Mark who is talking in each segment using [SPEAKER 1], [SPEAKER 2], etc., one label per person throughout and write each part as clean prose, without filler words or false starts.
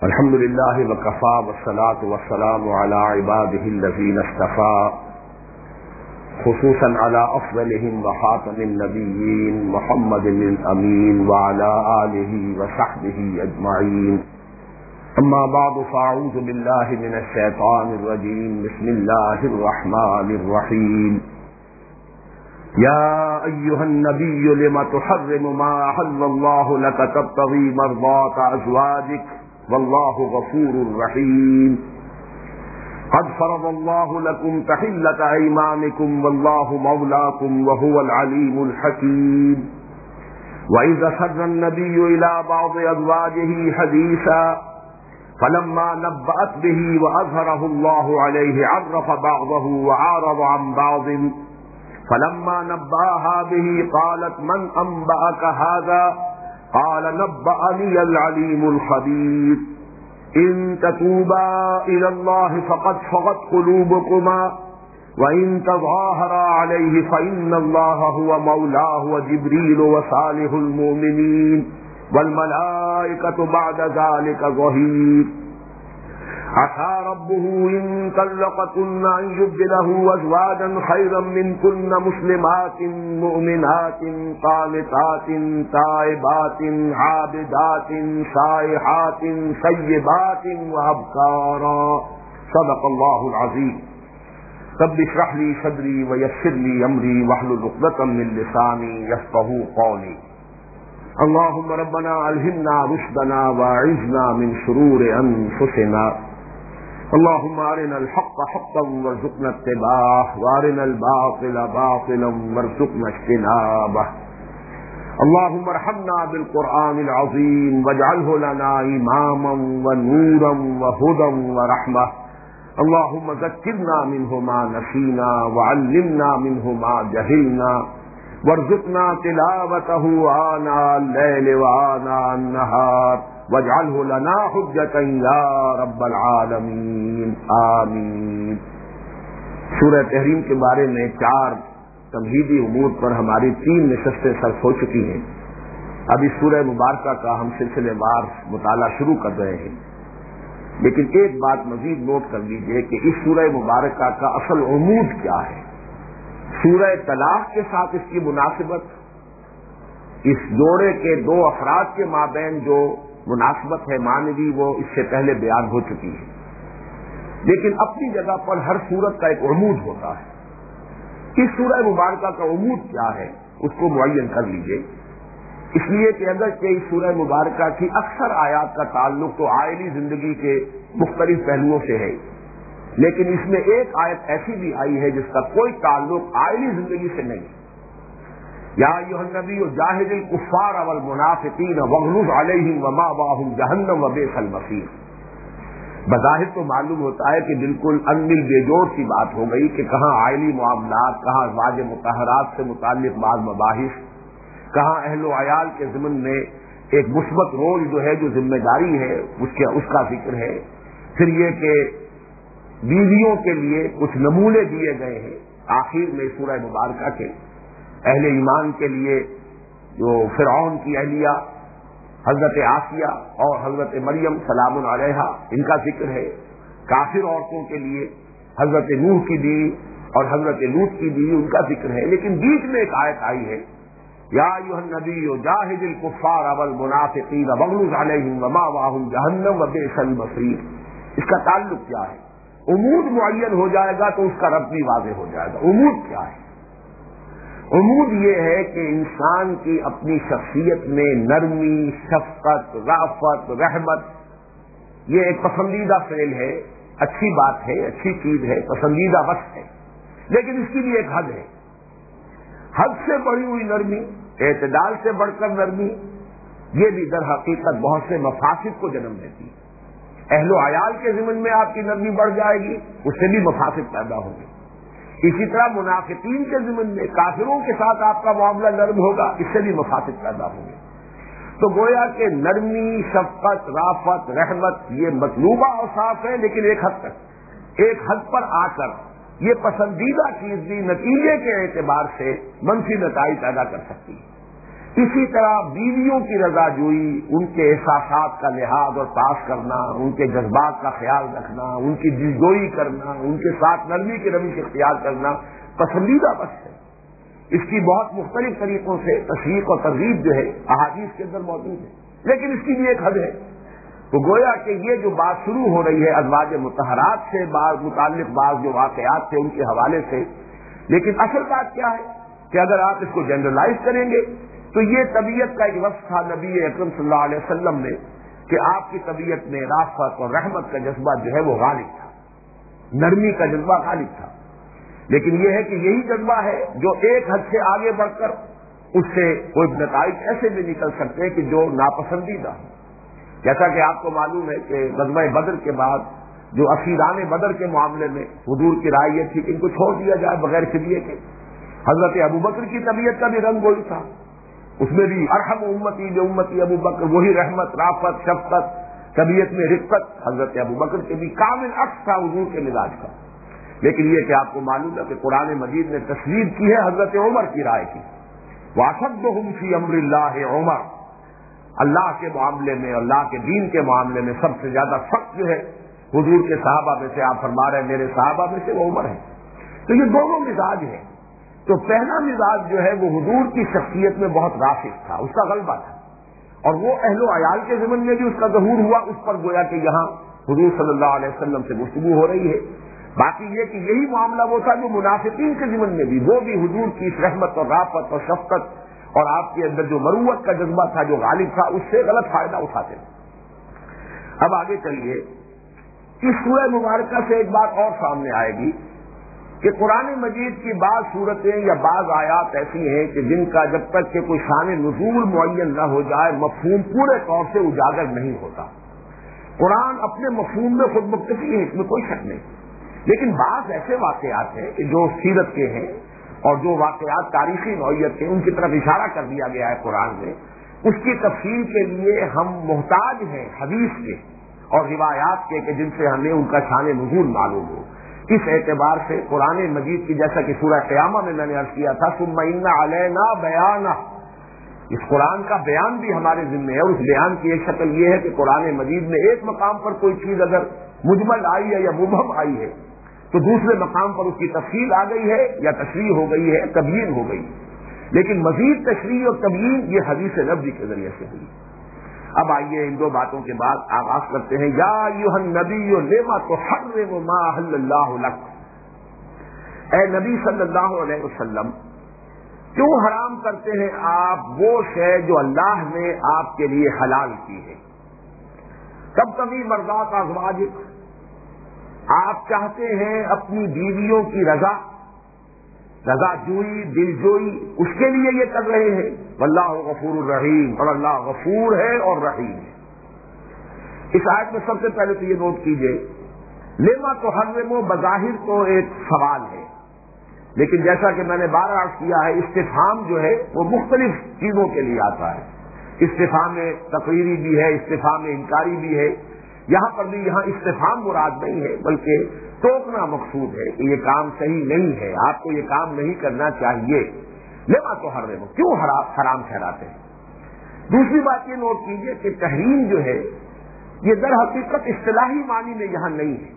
[SPEAKER 1] الحمد للہ وکفى والصلاة والسلام على عباده الذين اصطفى خصوصا على افضلهم وخاتم النبيين محمد الامين وعلى آله وصحبه اجمعين. اما بعد فاعوذ بالله من الشيطان الرجيم. بسم الله الرحمن الرحيم. يا أيها النبي لم تحرم ما أحل الله لك تبتغي مرضات أزواجك والله غفور رحيم. قد فرض الله لكم تحلة أيمانكم والله مولاكم وهو العليم الحكيم. وإذا سر النبي إلى بعض أزواجه حديثا فلما نبأت به وأظهره الله عليه عرف بعضه وعارض عن بعض فلما نبأها به قالت من أنبأك هذا قال نبأني العليم الخبير. إن تتوبا إلى الله فقد صغت قلوبكما وإن تظاهرا عليه فإن الله هو مولاه وجبريل وصالح المؤمنين والملائكة بعد ذلك ظهير. عسى ربه إن طلقكن أن يبدله أزواجا خيرا منكن مسلمات مؤمنات قانتات تائبات عابدات سائحات ثيبات وأبكارا. صدق الله العظيم. رب اشرح لي صدري ويسر لي أمري واحلل عقدة من لساني يفقهوا قولي. اللهم ربنا ألهمنا رشدنا وأعذنا من شرور أنفسنا. اللهم أرنا الحق حقا وارزقنا اتباعه وأرنا الباطل باطلا وارزقنا اجتنابه. اللهم ارحمنا بالقرآن العظيم واجعله لنا إماما ونورا وهدى ورحمة. اللهم ذكرنا منه ما نسينا وعلمنا منه ما جهلنا وارزقنا تلاوته آناء الليل وآناء النهار واجعله لنا حجة یا رب العالمین آمین. سورہ تحریم کے بارے میں 4 تمہیدی امور پر ہماری 3 نشستیں صرف ہو چکی ہیں. اب اس سورہ مبارکہ کا ہم سلسلے وار مطالعہ شروع کر رہے ہیں. لیکن ایک بات مزید نوٹ کر لیجئے کہ اس سورہ مبارکہ کا اصل عمود کیا ہے. سورہ طلاق کے ساتھ اس کی مناسبت، اس جوڑے کے 2 افراد کے مابین جو مناسبت ہے معنوی، وہ اس سے پہلے بیان ہو چکی ہے. لیکن اپنی جگہ پر ہر صورت کا ایک عمود ہوتا ہے. اس سورہ مبارکہ کا عمود کیا ہے اس کو معین کر لیجئے. اس لیے کہ اگرچہ اس سورہ مبارکہ کی اکثر آیات کا تعلق تو عائلی زندگی کے مختلف پہلوؤں سے ہے، لیکن اس میں ایک آیت ایسی بھی آئی ہے جس کا کوئی تعلق عائلی زندگی سے نہیں. یا ایھا النبی جاہد الکفار والمنافقین واغلظ علیہم ومأواہم جہنم وبئس المصیر. بظاہر تو معلوم ہوتا ہے کہ بالکل انمل بے جوڑ سی بات ہو گئی کہ کہاں عائلی معاملات، کہاں ازواج مطہرات سے متعلق بعض مباحث، کہاں اہل و عیال کے ضمن میں ایک مثبت رول جو ہے، جو ذمہ داری ہے اس کا ذکر ہے. پھر یہ کہ بیویوں کے لیے کچھ نمونے دیے گئے ہیں آخر میں سورہ مبارکہ کے. اہل ایمان کے لیے جو فرعون کی اہلیہ حضرت آسیہ اور حضرت مریم سلام علیہا ان کا ذکر ہے. کافر عورتوں کے لیے حضرت نوح کی بیوی اور حضرت لوط کی بیوی ان کا ذکر ہے. لیکن بیچ میں ایک آیت آئی ہے، یا ایھا النبی جاہد الکفار والمنافقین واغلظ علیہم ومأواہم جہنم وبئس المصیر. اس کا تعلق کیا ہے؟ عمود معین ہو جائے گا تو اس کا رب بھی واضح ہو جائے گا. عمود کیا ہے؟ عمود یہ ہے کہ انسان کی اپنی شخصیت میں نرمی، شفقت، رأفت، رحمت یہ ایک پسندیدہ فعل ہے، اچھی بات ہے، اچھی چیز ہے، پسندیدہ وصف ہے. لیکن اس کی بھی ایک حد ہے. حد سے بڑھی ہوئی نرمی، اعتدال سے بڑھ کر نرمی، یہ بھی در حقیقت بہت سے مفاسد کو جنم دیتی ہے. اہل و عیال کے ضمن میں آپ کی نرمی بڑھ جائے گی، اس سے بھی مفاسد پیدا ہوں گے. اسی طرح منافقین کے ضمن میں کافروں کے ساتھ آپ کا معاملہ نرم ہوگا، اس سے بھی مفاسد پیدا ہوں گے. تو گویا کہ نرمی، شفقت، رافت، رحمت یہ مطلوبہ اوصاف ہے، لیکن ایک حد پر آ کر یہ پسندیدہ چیز بھی نتیجے کے اعتبار سے منفی نتائج پیدا کر سکتی ہے. اسی طرح بیویوں کی رضا جوئی، ان کے احساسات کا لحاظ اور پاس کرنا، ان کے جذبات کا خیال رکھنا، ان کی دلجوئی کرنا، ان کے ساتھ نرمی کی روش اختیار کرنا پسندیدہ بس ہے۔ اس کی بہت مختلف طریقوں سے تشریح اور ترغیب جو ہے احادیث کے اندر موجود ہے، لیکن اس کی بھی ایک حد ہے۔ تو گویا کہ یہ جو بات شروع ہو رہی ہے ازواج مطہرات سے متعلق بعض جو واقعات تھے ان کے حوالے سے، لیکن اصل بات کیا ہے کہ اگر آپ اس کو جنرلائز کریں گے تو یہ طبیعت کا ایک وصف تھا نبی اکرم صلی اللہ علیہ وسلم میں کہ آپ کی طبیعت میں رافت اور رحمت کا جذبہ جو ہے وہ غالب تھا، نرمی کا جذبہ غالب تھا۔ لیکن یہ ہے کہ یہی جذبہ ہے جو ایک حد سے آگے بڑھ کر اس سے کوئی نتائج ایسے بھی نکل سکتے ہیں کہ جو ناپسندیدہ ہوں۔ جیسا کہ آپ کو معلوم ہے کہ غزوہ بدر کے بعد جو اسیران بدر کے معاملے میں حضور کی رائے یہ تھی کہ ان کو چھوڑ دیا جائے بغیر فدیے کے۔ حضرت ابوبکر کی طبیعت کا بھی رنگ وہی تھا، اس میں بھی ارحم امتی بامتی ابوبکر، وہی رحمت، رافت، شفقت، طبیعت میں رفقت حضرت ابوبکر کے بھی کامل عکس تھا حضور کے مزاج کا۔ لیکن یہ کہ آپ کو معلوم ہے کہ قرآن مجید نے تصویر کی ہے حضرت عمر کی رائے کی، واشدہم فی امر اللہ عمر، اللہ کے معاملے میں، اللہ کے دین کے معاملے میں سب سے زیادہ سخت جو ہے حضور کے صحابہ میں سے آپ فرما رہے ہیں میرے صحابہ میں سے وہ عمر ہے۔ تو یہ دونوں مزاج ہیں۔ تو پہلا مزاج جو ہے وہ حضور کی شخصیت میں بہت راسخ تھا، اس کا غلبہ تھا، اور وہ اہل و عیال کے ضمن میں بھی اس کا ظہور ہوا۔ اس پر گویا کہ یہاں حضور صلی اللہ علیہ وسلم سے گفتگو ہو رہی ہے۔ باقی یہ کہ یہی معاملہ وہ تھا جو منافقین کے ضمن میں بھی، وہ بھی حضور کی اس رحمت اور رافت اور شفقت اور آپ کے اندر جو مروت کا جذبہ تھا جو غالب تھا اس سے غلط فائدہ اٹھاتے تھے۔ اب آگے چلیے، اس سورہ مبارکہ سے ایک بات اور سامنے آئے گی کہ قرآن مجید کی بعض صورتیں یا بعض آیات ایسی ہیں کہ جن کا جب تک کہ کوئی شان نزول معین نہ ہو جائے مفہوم پورے طور سے اجاگر نہیں ہوتا۔ قرآن اپنے مفہوم میں خود مکتفی ہے، اس میں کوئی شک نہیں، لیکن بعض ایسے واقعات ہیں کہ جو سیرت کے ہیں اور جو واقعات تاریخی نوعیت کے ان کی طرف اشارہ کر دیا گیا ہے قرآن میں، اس کی تفصیل کے لیے ہم محتاج ہیں حدیث کے اور روایات کے کہ جن سے ہمیں ان کا شان نزول معلوم ہو۔ اس اعتبار سے قرآن مجید کی جیسا کہ سورہ قیامہ میں نے عرض کیا تھا ثم ان علینا بیانہ، اس قرآن کا بیان بھی ہمارے ذمہ ہے، اور اس بیان کی ایک شکل یہ ہے کہ قرآن مجید میں ایک مقام پر کوئی چیز اگر مجمل آئی ہے یا مبہم آئی ہے تو دوسرے مقام پر اس کی تفصیل آ گئی ہے یا تشریح ہو گئی ہے، تبیین ہو گئی، لیکن مزید تشریح اور تبیین یہ حدیث نبوی کے ذریعے سے ہوئی۔ اب آئیے ان دو باتوں کے بعد آغاز کرتے ہیں۔ یا ایھا النبی لما تحرم ما احل اللہ لک، اے نبی صلی اللہ علیہ وسلم کیوں حرام کرتے ہیں آپ وہ شے جو اللہ نے آپ کے لیے حلال کی ہے۔ کب کبھی مرضات ازواجک، آپ چاہتے ہیں اپنی بیویوں کی رضا جوئی، دل جوئی، اس کے لیے یہ کر رہے ہیں۔ واللہ غفور الرحیم، اور اللہ غفور ہے اور رحیم ہے۔ اس آیت میں سب سے پہلے تو یہ نوٹ کیجئے، لما تحرم بظاہر تو ایک سوال ہے، لیکن جیسا کہ میں نے بار عرض کیا ہے استفہام جو ہے وہ مختلف چیزوں کے لیے آتا ہے۔ استفہام تقریری بھی ہے، استفہام انکاری بھی ہے، یہاں پر بھی یہاں استفہام مراد نہیں ہے بلکہ ٹوکنا مقصود ہے کہ یہ کام صحیح نہیں ہے، آپ کو یہ کام نہیں کرنا چاہیے۔ لما تحرم، کیوں حرام ٹھہراتے ہیں۔ دوسری بات یہ نوٹ کیجئے کہ تحریم جو ہے یہ در حقیقت اصطلاحی معنی میں یہاں نہیں ہے۔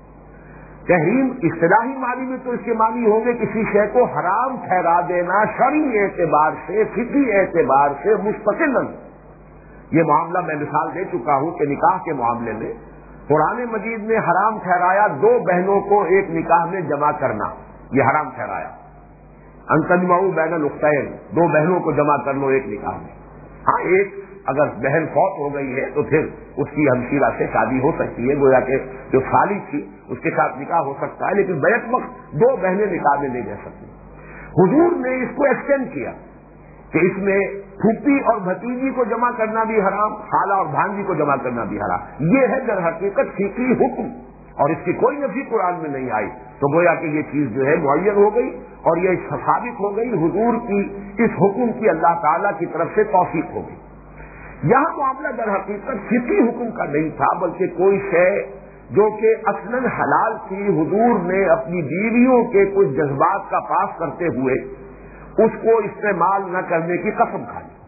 [SPEAKER 1] تحریم اصطلاحی معنی میں تو اس کے معنی ہوں گے کسی شے کو حرام ٹھہرا دینا شرعی اعتبار سے، فقہی اعتبار سے مستقلاً۔ یہ معاملہ میں مثال دے چکا ہوں کہ نکاح کے معاملے میں قرآن مجید نے حرام ٹھہرایا دو بہنوں کو ایک نکاح میں جمع کرنا، یہ حرام ٹھہرایا۔ ان تجمعوا بین الاختین، دو بہنوں کو جمع کر لو ایک نکاح میں۔ ہاں، ایک اگر بہن فوت ہو گئی ہے تو پھر اس کی ہمشیرہ سے شادی ہو سکتی ہے، گویا کہ جو خالی تھی اس کے ساتھ نکاح ہو سکتا ہے، لیکن بیک وقت دو بہنیں نکاح میں نہیں رہ سکتی۔ حضور نے اس کو ایکسٹینڈ کیا کہ اس میں پھوپھی اور بھتیجی کو جمع کرنا بھی حرام، خالہ اور بھانجی کو جمع کرنا بھی حرام۔ یہ ہے در حقیقت فقہی حکم، اور اس کی کوئی نفی قرآن میں نہیں آئی، تو گویا کہ یہ چیز جو ہے معین ہو گئی اور یہ ثابت ہو گئی حضور کی اس حکم کی اللہ تعالیٰ کی طرف سے توثیق ہو گئی۔ یہاں معاملہ در حقیقت فقہی حکم کا نہیں تھا بلکہ کوئی شے جو کہ اصلاً حلال تھی، حضور نے اپنی بیویوں کے کچھ جذبات کا پاس کرتے ہوئے اس کو استعمال نہ کرنے کی قسم کھا لی۔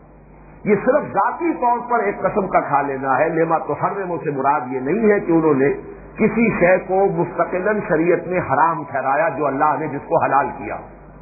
[SPEAKER 1] یہ صرف ذاتی طور پر ایک قسم کا کھا لینا ہے. لما تحرم سے مراد یہ نہیں ہے کہ انہوں نے کسی شے کو مستقلاً شریعت میں حرام ٹھہرایا جو اللہ نے جس کو حلال کیا.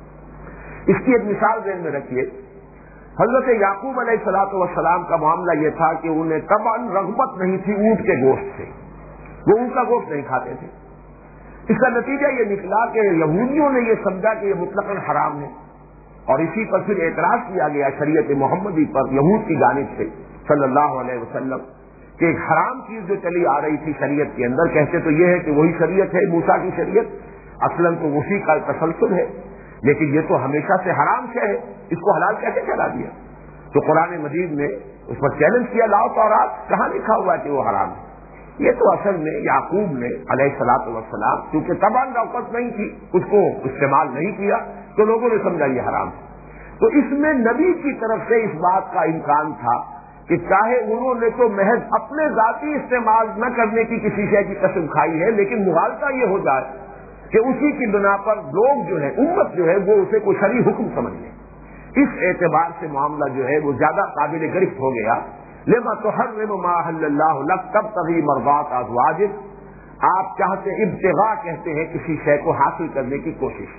[SPEAKER 1] اس کی ایک مثال ذہن میں رکھیے. حضرت یعقوب علیہ الصلوۃ والسلام کا معاملہ یہ تھا کہ انہیں طبعاً رغبت نہیں تھی اونٹ کے گوشت سے، وہ اونٹ کا گوشت نہیں کھاتے تھے. اس کا نتیجہ یہ نکلا کہ یہودیوں نے یہ سمجھا کہ یہ مطلقاً حرام ہے، اور اسی پر پھر اعتراض کیا گیا شریعت محمدی پر یہود کی جانب سے صلی اللہ علیہ وسلم کہ ایک حرام چیز جو چلی آ رہی تھی شریعت کے اندر، کہتے تو یہ ہے کہ وہی شریعت ہے موسیٰ کی شریعت، اصلاً تو اسی کا تسلسل ہے، لیکن یہ تو ہمیشہ سے حرام شے ہے، اس کو حلال کیسے ٹھہرا دیا؟ تو قرآن مجید نے اس پر چیلنج کیا، لاؤ تورات کہاں لکھا ہوا ہے کہ وہ حرام ہے؟ یہ تو اصل میں یعقوب نے علیہ الصلوۃ والسلام کیونکہ تمام رغبت نہیں تھی، اس کو استعمال نہیں کیا تو لوگوں نے سمجھا یہ حرام ہے. تو اس میں نبی کی طرف سے اس بات کا امکان تھا کہ چاہے انہوں نے تو محض اپنے ذاتی استعمال نہ کرنے کی کسی شے کی قسم کھائی ہے، لیکن مغالطہ یہ ہو جائے کہ اسی کی بنا پر لوگ جو ہے، امت جو ہے، وہ اسے کوئی شرعی حکم سمجھ لیں. اس اعتبار سے معاملہ جو ہے وہ زیادہ قابل گرفت ہو گیا. لما تحرم ما احل اللہ لک تبتغی مرضات ازواجک، آپ چاہتے ابتغاء کہتے ہیں کسی شے کو حاصل کرنے کی کوشش،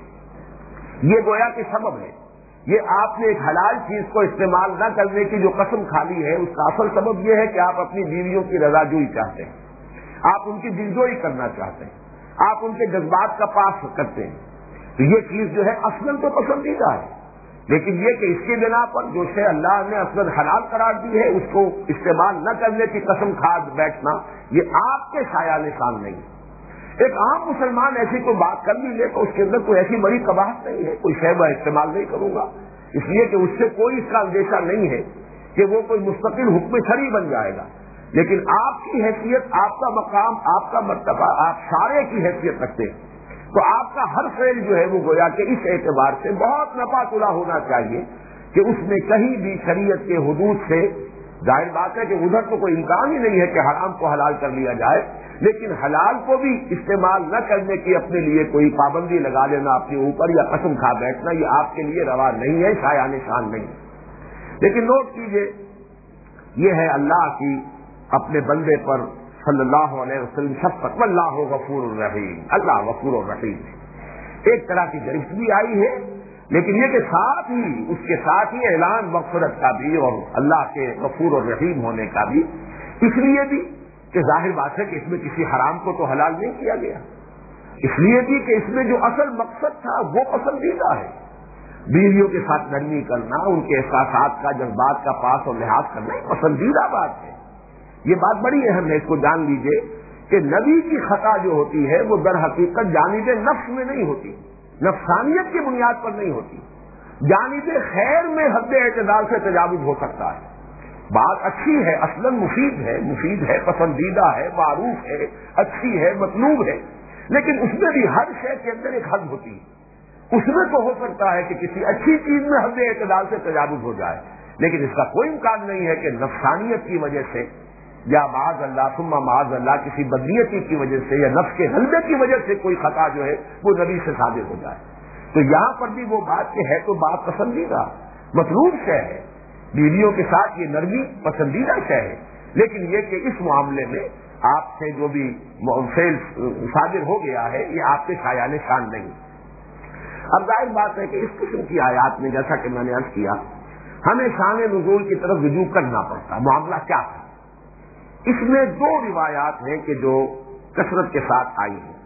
[SPEAKER 1] یہ گویا کہ سبب ہے. یہ آپ نے ایک حلال چیز کو استعمال نہ کرنے کی جو قسم کھا لی ہے، اس کا اصل سبب یہ ہے کہ آپ اپنی بیویوں کی رضا جوئی چاہتے ہیں، آپ ان کی دلجوئی کرنا چاہتے ہیں، آپ ان کے جذبات کا پاس کرتے ہیں. تو یہ چیز جو ہے اصلاً تو پسندیدہ ہے، لیکن یہ کہ اس کی بنا پر جو شے اللہ نے اصلاً حلال قرار دی ہے اس کو استعمال نہ کرنے کی قسم کھا بیٹھنا، یہ آپ کے سایہ نشان نہیں. ایک عام مسلمان ایسی کوئی بات کر بھی لے تو اس کے اندر کوئی ایسی بڑی قباحت نہیں ہے، کوئی شے میں استعمال نہیں کروں گا، اس لیے کہ اس سے کوئی اس کا اندیشہ نہیں ہے کہ وہ کوئی مستقل حکم شرعی بن جائے گا. لیکن آپ کی حیثیت، آپ کا مقام، آپ کا مرتبہ، آپ سارے کی حیثیت رکھتے ہیں، تو آپ کا ہر فعل جو ہے وہ گویا کہ اس اعتبار سے بہت نفع تلا ہونا چاہیے کہ اس میں کہیں بھی شریعت کے حدود سے، ظاہر بات ہے کہ ادھر تو کوئی امکان ہی نہیں ہے کہ حرام کو حلال کر لیا جائے، لیکن حلال کو بھی استعمال نہ کرنے کی اپنے لیے کوئی پابندی لگا لینا اپنے اوپر یا قسم کھا بیٹھنا، یہ آپ کے لیے روا نہیں ہے، شایع نشان نہیں. لیکن نوٹ کیجئے، یہ ہے اللہ کی اپنے بندے پر صلی اللہ علیہ وسلم شفقت. واللہ غفور الرحیم، اللہ غفور الرحیم ہے. ایک طرح کی گرفت بھی آئی ہے، لیکن یہ کہ ساتھ ہی اس کے ساتھ ہی اعلان مغفرت کا بھی اور اللہ کے غفور الرحیم ہونے کا بھی، اس لیے بھی کہ ظاہر بات ہے کہ اس میں کسی حرام کو تو حلال نہیں کیا گیا، اس لیے بھی کہ اس میں جو اصل مقصد تھا وہ پسندیدہ ہے. بیویوں کے ساتھ نرمی کرنا، ان کے احساسات کا، جذبات کا پاس اور لحاظ کرنا ایک پسندیدہ بات ہے. یہ بات بڑی اہم ہے، اس کو جان لیجئے کہ نبی کی خطا جو ہوتی ہے وہ در حقیقت جانب نفس میں نہیں ہوتی، نفسانیت کی بنیاد پر نہیں ہوتی، جانب خیر میں حد اعتدال سے تجاوز ہو سکتا ہے. بات اچھی ہے، اصلاً مفید ہے، پسندیدہ ہے، معروف ہے، اچھی ہے، مطلوب ہے، لیکن اس میں بھی ہر شے کے اندر ایک حد ہوتی ہے. اس میں تو ہو سکتا ہے کہ کسی اچھی چیز میں حد اعتدال سے تجاوز ہو جائے، لیکن اس کا کوئی امکان نہیں ہے کہ نفسانیت کی وجہ سے یا معاذ اللہ ثم معاذ اللہ کسی بدنیتی کی وجہ سے یا نفس کے غلبے کی وجہ سے کوئی خطا جو ہے وہ نبی سے صادر ہو جائے. تو یہاں پر بھی وہ بات کہ ہے تو بات پسندیدہ مطلوب شے ہے، بیویوں کے ساتھ یہ نرمی پسندیدہ شے ہے، لیکن یہ کہ اس معاملے میں آپ سے جو بھی فعل صادر ہو گیا ہے یہ آپ کے شایع نشان نہیں. اب ظاہر بات ہے کہ اس قسم کی آیات میں جیسا کہ میں نے عرض کیا ہمیں شان نزول کی طرف رجوع کرنا پڑتا. معاملہ کیا تھا؟ اس میں دو روایات ہیں کہ جو کثرت کے ساتھ آئی ہیں.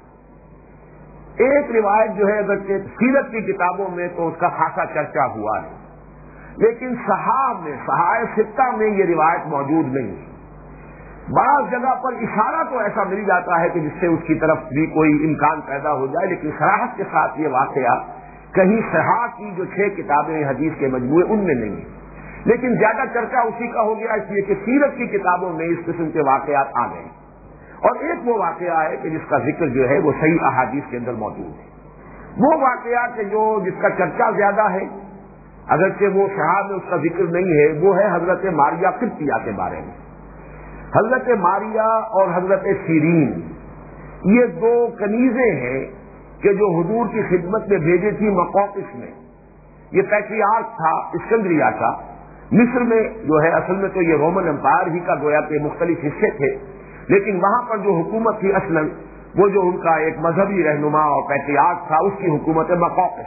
[SPEAKER 1] ایک روایت جو ہے اگرچہ سیرت کی کتابوں میں تو اس کا خاصا چرچا ہوا ہے، لیکن صحائف ستہ میں یہ روایت موجود نہیں ہے. بعض جگہ پر اشارہ تو ایسا مل جاتا ہے کہ جس سے اس کی طرف بھی کوئی امکان پیدا ہو جائے، لیکن صراحت کے ساتھ یہ واقعہ کہیں صحاح کی جو 6 کتابیں حدیث کے مجموعے ان میں نہیں ہے. لیکن زیادہ چرچا اسی کا ہو گیا اس لیے کہ سیرت کی کتابوں میں اس قسم کے واقعات آ گئے. اور ایک وہ واقعہ ہے کہ جس کا ذکر جو ہے وہ صحیح احادیث کے اندر موجود ہے. وہ واقعہ کہ جس کا چرچا زیادہ ہے، اگرچہ وہ شہاں میں اس کا ذکر نہیں ہے، وہ ہے حضرت ماریہ قبطیہ کے بارے میں. حضرت ماریہ اور حضرت سیرین یہ 2 کنیزیں ہیں کہ جو حضور کی خدمت میں بھیجی تھی مقوقس میں. یہ پیٹریارک تھا اسکندریہ کا، مصر میں جو ہے اصل میں تو یہ رومن امپائر ہی کا گویا کہ مختلف حصے تھے، لیکن وہاں پر جو حکومت تھی اصلاً وہ جو ان کا ایک مذہبی رہنما اور پیٹریارک تھا، اس کی حکومت مقوقس۔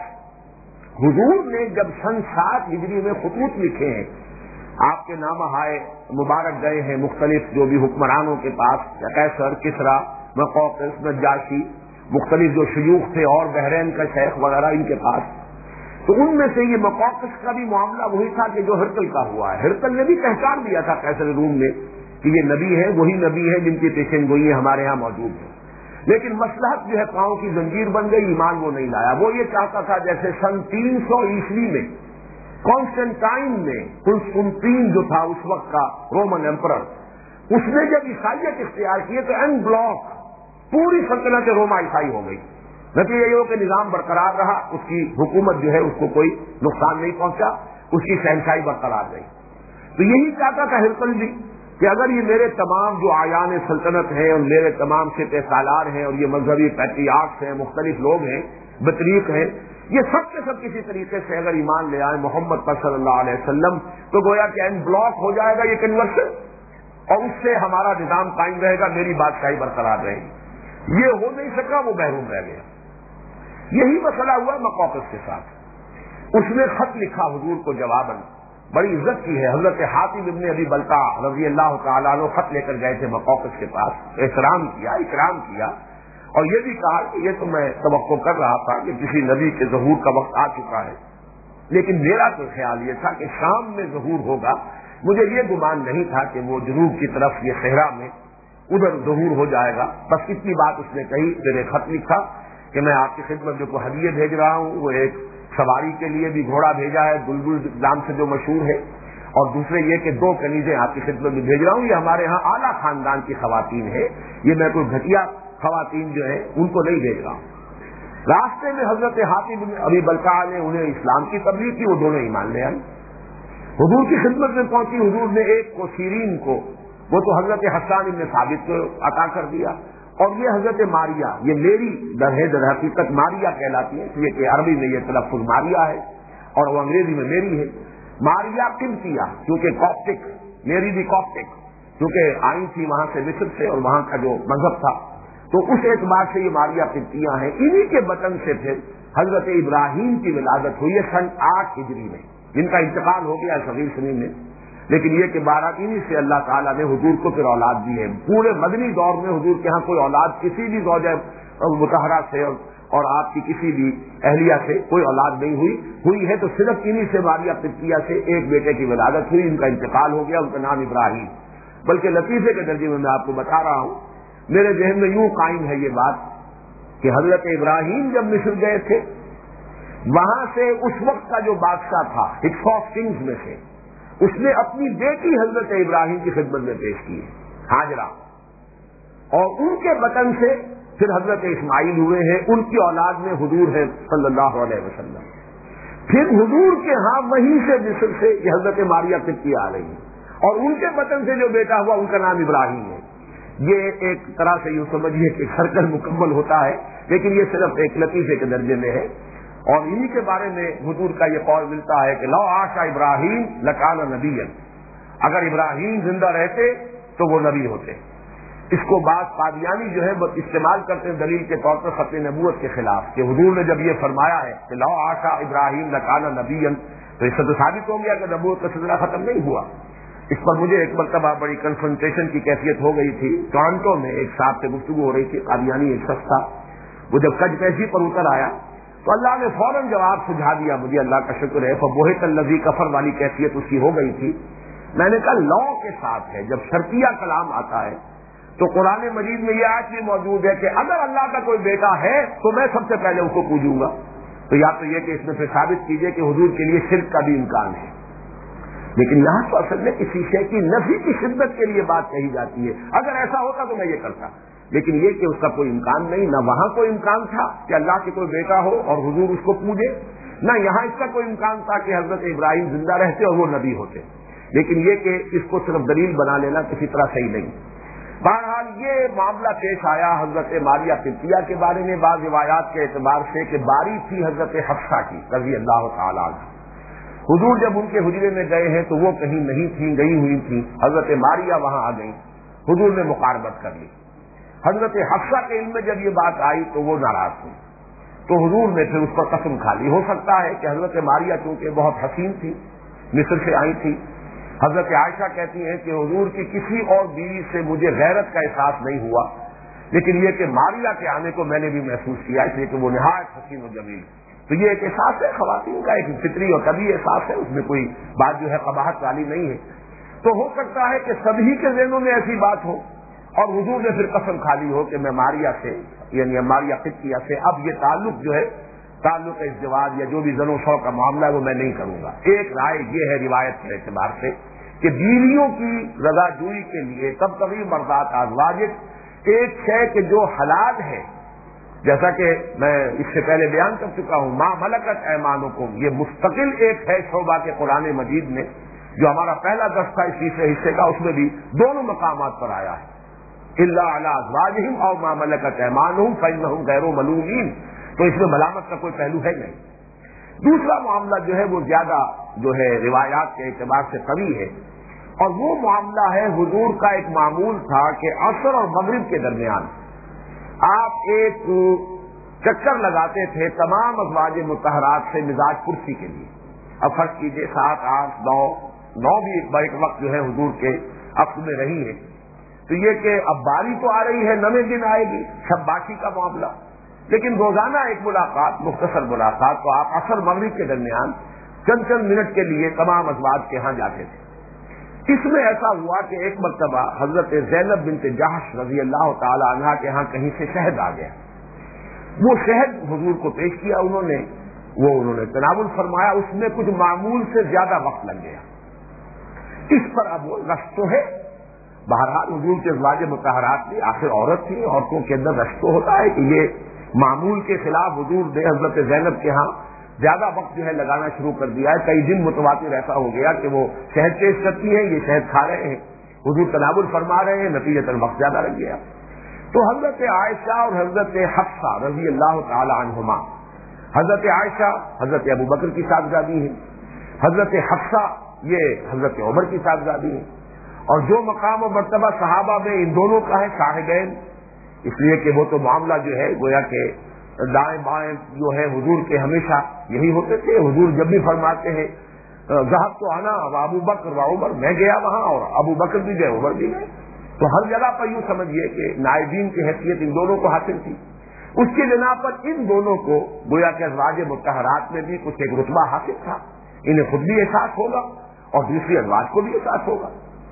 [SPEAKER 1] حضور نے جب سن 7 ہجری میں خطوط لکھے ہیں، آپ کے نام ہائے مبارک گئے ہیں مختلف جو بھی حکمرانوں کے پاس، قیصر، کسریٰ، مقوقس، نجاشی، مختلف جو شیوخ تھے اور بحرین کا شیخ وغیرہ ان کے پاس، تو ان میں سے یہ مقوقس کا بھی معاملہ وہی تھا کہ جو ہرقل کا ہوا ہے۔ ہرقل نے بھی پہچان دیا تھا قیصر روم میں کہ یہ نبی ہے، وہی نبی ہے جن کی پیشن گوئی ہمارے ہاں موجود ہے، لیکن مصلحت جو ہے پاؤں کی زنجیر بن گئی، ایمان وہ نہیں لایا۔ وہ یہ چاہتا تھا جیسے سن 300 عیسوی میں کانسٹنٹائن نے، قسطنطین جو تھا اس وقت کا رومن ایمپرر، اس نے جب عیسائیت اختیار کی تو این بلاک پوری سلطنت روما عیسائی ہو گئی۔ نتیجہ یہ ہو کہ نظام برقرار رہا، اس کی حکومت جو ہے اس کو کوئی نقصان نہیں پہنچا، اس کی شہنشاہی برقرار رہی۔ تو یہی چاہتا تھا ہرقل بھی کہ اگر یہ میرے تمام جو آیان سلطنت ہیں اور میرے تمام سپہ سالار ہیں اور یہ مذہبی پیٹریارکس ہیں، مختلف لوگ ہیں، بطریق ہیں، یہ سب کے سب کسی طریقے سے اگر ایمان لے آئے محمد پر صلی اللہ علیہ وسلم، تو گویا کہ این بلاک ہو جائے گا یہ کنورشن، اور اس سے ہمارا نظام قائم رہے گا، میری بادشاہی برقرار رہے گی۔ یہ ہو نہیں سکا، وہ محروم رہ گیا۔ یہی مسئلہ ہوا مقوقس کے ساتھ۔ اس نے خط لکھا حضور کو جواباً، بڑی عزت کی ہے، حضرت حاتم ابن ابی بلتع رضی اللہ تعالیٰ عنہ خط لے کر گئے تھے مقوقس کے پاس، احترام کیا، اکرام کیا، اور یہ بھی کہا کہ یہ تو میں توقع کر رہا تھا کہ کسی نبی کے ظہور کا وقت آ چکا ہے، لیکن میرا تو خیال یہ تھا کہ شام میں ظہور ہوگا، مجھے یہ گمان نہیں تھا کہ وہ جنوب کی طرف یہ صحرا میں ادھر ظہور ہو جائے گا۔ بس اتنی بات اس نے کہی، میرے خط لکھا کہ میں آپ کی خدمت جو کو ہدیے بھیج رہا ہوں، وہ ایک سواری کے لیے بھی گھوڑا بھیجا ہے بلبل نام سے جو مشہور ہے، اور دوسرے یہ کہ 2 کنیزیں آپ کی خدمت میں بھیج رہا ہوں، یہ ہمارے ہاں اعلیٰ خاندان کی خواتین ہیں، یہ میں کوئی گھٹیا خواتین جو ہیں ان کو نہیں بھیج رہا ہوں۔ راستے میں حضرت حاتم بن ابی بلتع نے انہیں اسلام کی تبلیغ کی، وہ دونوں ایمان لے آئے، حضور کی خدمت میں پہنچی۔ حضور نے ایک کو سیرین کو، وہ تو حضرت حسان بن ثابت کو عطا کر دیا، اور یہ حضرت ماریا، یہ میری در حقیقت ماریا کہلاتی ہے، اس لیے کہ عربی میں یہ تلفظ ماریا ہے اور وہ انگریزی میں میری ہے۔ ماریا قبطیہ، کیونکہ کاپٹک، میری بھی کاپٹک، کیونکہ آئی تھی وہاں سے مصر سے اور وہاں کا جو مذہب تھا، تو اس اعتبار سے یہ ماریا قبطیہ ہیں۔ انہی کے بطن سے پھر حضرت ابراہیم کی ولادت ہوئی ہے سن 8 ہجری میں، جن کا انتقال ہو گیا صغیر سنین میں، لیکن یہ کہ 12 انہی سے اللہ تعالیٰ نے حضور کو پھر اولاد دی ہے۔ پورے مدنی دور میں حضور کے ہاں کوئی اولاد کسی بھی زوجہ مطہرہ سے اور آپ کی کسی بھی اہلیہ سے کوئی اولاد نہیں ہوئی ہے، تو صرف انہی سے ماریا قبطیہ سے ایک بیٹے کی ولادت ہوئی، ان کا انتقال ہو گیا، ان کا نام ابراہیم۔ بلکہ لطیفے کے درجے میں آپ کو بتا رہا ہوں، میرے ذہن میں یوں قائم ہے یہ بات کہ حضرت ابراہیم جب مصر گئے تھے، وہاں سے اس وقت کا جو بادشاہ تھا ہکس آف کنگز میں سے، اس نے اپنی بیٹی حضرت ابراہیم کی خدمت میں پیش کی ہے، ہاجرہ، اور ان کے بطن سے پھر حضرت اسماعیل ہوئے ہیں، ان کی اولاد میں حضور ہے صلی اللہ علیہ وسلم۔ پھر حضور کے ہاں وہیں سے مصر سے یہ حضرت ماریا قبطیہ آ رہی ہیں، اور ان کے بطن سے جو بیٹا ہوا ان کا نام ابراہیم ہے۔ یہ ایک طرح سے یوں سمجھیے کہ سرکل مکمل ہوتا ہے، لیکن یہ صرف ایک لطیفے کے درجے میں ہے۔ اور انہی کے بارے میں حضور کا یہ قول ملتا ہے کہ لو عاش ابراہیم لکان نبیا، اگر ابراہیم زندہ رہتے تو وہ نبی ہوتے۔ اس کو بعض قادیانی جو ہے استعمال کرتے ہیں دلیل کے طور پر ختم نبوت کے خلاف، کہ حضور نے جب یہ فرمایا ہے کہ لو عاش ابراہیم لکان نبیا، تو اس سے تو ثابت ہو گیا کہ نبوت کا سلسلہ ختم نہیں ہوا۔ اس پر مجھے ایک مرتبہ بڑی کنفرنٹیشن کی کیفیت ہو گئی تھی، ٹورانٹو میں ایک صاحب سے گفتگو ہو رہی تھی، قادیانی ایک شخص تھا، وہ جب کج پیشی پر اتر آیا تو اللہ نے فوراً جواب سجھا دیا، مجھے اللہ کا شکر ہے، فبہت الذی کفر والی کیفیت اس کی ہو گئی تھی۔ میں نے کہا لا کے ساتھ ہے، جب شرطیہ کلام آتا ہے تو قرآن مجید میں یہ آیت بھی موجود ہے کہ اگر اللہ کا کوئی بیٹا ہے تو میں سب سے پہلے اس کو پوجوں گا۔ تو یا تو یہ کہ اس میں پھر ثابت کیجئے کہ حضور کے لیے شرک کا بھی امکان ہے، لیکن یہاں تو اصل میں کسی شے کی نفی کی شدت کے لیے بات کہی جاتی ہے، اگر ایسا ہوتا تو میں یہ کرتا، لیکن یہ کہ اس کا کوئی امکان نہیں، نہ وہاں کوئی امکان تھا کہ اللہ کے کوئی بیٹا ہو اور حضور اس کو پوجے، نہ یہاں اس کا کوئی امکان تھا کہ حضرت ابراہیم زندہ رہتے اور وہ نبی ہوتے، لیکن یہ کہ اس کو صرف دلیل بنا لینا کسی طرح صحیح نہیں۔ بہرحال یہ معاملہ پیش آیا حضرت ماریا قبطیہ کے بارے میں بعض روایات کے اعتبار سے کہ باری تھی حضرت حفصہ کی رضی اللہ تعالیٰ عنہ، حضور جب ان کے حجرے میں گئے ہیں تو وہ کہیں نہیں تھیں، گئی ہوئی تھیں، حضرت ماریہ وہاں آ گئیں، حضور نے مقاربت کر لی۔ حضرت حفصہ کے علم میں جب یہ بات آئی تو وہ ناراض ہوئی، تو حضور نے پھر اس پر قسم کھا لی۔ ہو سکتا ہے کہ حضرت ماریہ چونکہ بہت حسین تھی، مصر سے آئی تھی، حضرت عائشہ کہتی ہیں کہ حضور کی کسی اور بیوی سے مجھے غیرت کا احساس نہیں ہوا، لیکن یہ کہ ماریہ کے آنے کو میں نے بھی محسوس کیا، اس لیے کہ وہ نہایت حسین و جمیل۔ تو یہ ایک احساس ہے خواتین کا، ایک فطری اور طبیعی احساس ہے، اس میں کوئی بات جو ہے قباحت والی نہیں ہے۔ تو ہو سکتا ہے کہ سبھی کے ذہنوں میں ایسی بات ہو اور حضور نے پھر قسم کھا لی ہو کہ میں ماریہ سے، یعنی ماریہ قبطیہ سے اب یہ تعلق جو ہے، تعلق ازدواج یا جو بھی زن و شوق کا معاملہ ہے وہ میں نہیں کروں گا۔ ایک رائے یہ ہے روایت کے اعتبار سے کہ بیویوں کی رضا جوئی کے لیے تبتغی مرضات ازواج ایک شے کہ جو حلال ہے، جیسا کہ میں اس سے پہلے بیان کر چکا ہوں، ما ملکت ایمانکم، یہ مستقل ایک ہے شعبہ کے قرآن مجید میں، جو ہمارا پہلا درس تھا اس تیسرے حصے کا، اس میں بھی دونوں مقامات پر آیا ہے، الا علی ازواجہم او ما ملکت ایمانہم فانہم غیر ملومین، تو اس میں ملامت کا کوئی پہلو ہے نہیں۔ دوسرا معاملہ جو ہے وہ زیادہ جو ہے روایات کے اعتبار سے قوی ہے، اور وہ معاملہ ہے حضور کا ایک معمول تھا کہ عصر اور مغرب کے درمیان آپ ایک چکر لگاتے تھے تمام ازواج مطہرات سے مزاج پرسی کے لیے۔ اب فرض کیجیے 7، 8، 9 بھی ایک وقت جو ہے حضور کے عقد میں رہی ہے، تو یہ کہ اب باری تو آ رہی ہے، 9ویں دن آئے گی، شب باشی کا معاملہ، لیکن روزانہ ایک ملاقات، مختصر ملاقات، تو آپ عصر مغرب کے درمیان چند منٹ کے لیے تمام ازواج کے ہاں جاتے تھے۔ اس میں ایسا ہوا کہ ایک مرتبہ حضرت زینب بنت جحش رضی اللہ تعالی عنہا کے ہاں کہیں سے شہد آ گیا، وہ شہد حضور کو پیش کیا، انہوں نے تناول فرمایا، اس میں کچھ معمول سے زیادہ وقت لگ گیا۔ اس پر اب وہ رشک تو ہے، بہرحال حضور کے ازواج مطہرات بھی آخر عورت تھی، عورتوں کے اندر رشک تو ہوتا ہے کہ یہ معمول کے خلاف حضور نے حضرت زینب کے ہاں زیادہ وقت جو ہے لگانا شروع کر دیا ہے، کئی دن متواتر ایسا ہو گیا کہ وہ شہد پیش کرتی ہے، یہ شہد کھا رہے ہیں، حضور تناول فرما رہے ہیں، نتیجتاً وقت زیادہ لگ گیا۔ تو حضرت عائشہ اور حضرت حفصہ رضی اللہ تعالی عنہما، حضرت عائشہ حضرت ابو بکر کی صاحبزادی ہیں، حضرت حفصہ یہ حضرت عمر کی صاحبزادی ہیں، اور جو مقام و مرتبہ صحابہ میں ان دونوں کا ہے صاحبین، اس لیے کہ وہ تو معاملہ جو ہے گویا کہ دائیں بائیں جو ہے حضور کے ہمیشہ یہی ہوتے تھے۔ حضور جب بھی فرماتے ہیں ذهب تو انا و ابو بکر و عمر، میں گیا وہاں اور ابو بکر بھی گئے، عمر بھی گئے، تو ہر جگہ پر یوں سمجھیے کہ نائبین کی حیثیت ان دونوں کو حاصل تھی۔ اس کی بنا پر ان دونوں کو گویا کہ ازواج مطہرات میں بھی کچھ ایک رتبہ حاصل تھا، انہیں خود بھی احساس ہوگا اور دوسری ازواج کو بھی احساس ہوگا۔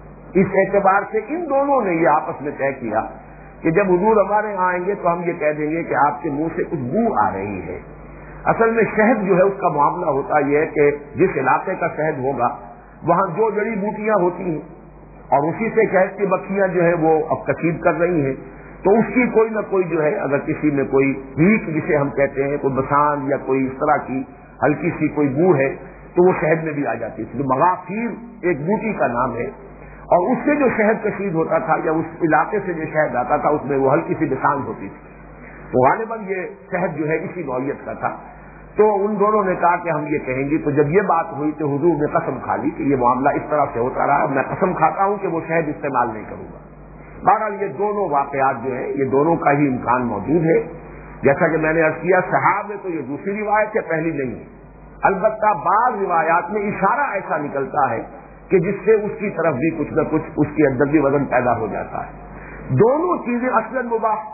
[SPEAKER 1] اس اعتبار سے ان دونوں نے یہ آپس میں طے کیا کہ جب حضور ہمارے یہاں آئیں گے تو ہم یہ کہہ دیں گے کہ آپ کے منہ سے کچھ بو آ رہی ہے۔ اصل میں شہد جو ہے اس کا معاملہ ہوتا یہ ہے کہ جس علاقے کا شہد ہوگا وہاں جو جڑی بوٹیاں ہوتی ہیں اور اسی سے شہد کی مکھیاں جو ہے وہ اب کسیب کر رہی ہیں، تو اس کی کوئی نہ کوئی جو ہے اگر کسی میں کوئی ہیک جسے ہم کہتے ہیں، کوئی بسان یا کوئی اس طرح کی ہلکی سی کوئی بو ہے تو وہ شہد میں بھی آ جاتی ہے۔ مغافیر ایک بوٹی کا نام ہے، اور اس سے جو شہد کشید ہوتا تھا یا اس علاقے سے جو شہد آتا تھا اس میں وہ ہلکی سی بسان ہوتی تھی، تو غالباً یہ شہد جو ہے اسی نوعیت کا تھا۔ تو ان دونوں نے کہا کہ ہم یہ کہیں گے، تو جب یہ بات ہوئی تو حضور نے قسم کھا لی کہ یہ معاملہ اس طرح سے ہوتا رہا، میں قسم کھاتا ہوں کہ وہ شہد استعمال نہیں کروں گا۔ بہرحال یہ دونوں واقعات جو ہیں یہ دونوں کا ہی امکان موجود ہے، جیسا کہ میں نے عرض کیا صحاب میں تو یہ دوسری روایت ہے، پہلی نہیں ہے۔ البتہ بعض روایات میں اشارہ ایسا نکلتا ہے کہ جس سے اس کی طرف بھی کچھ نہ کچھ اس کے اندر بھی وزن پیدا ہو جاتا ہے۔ دونوں چیزیں اصلاً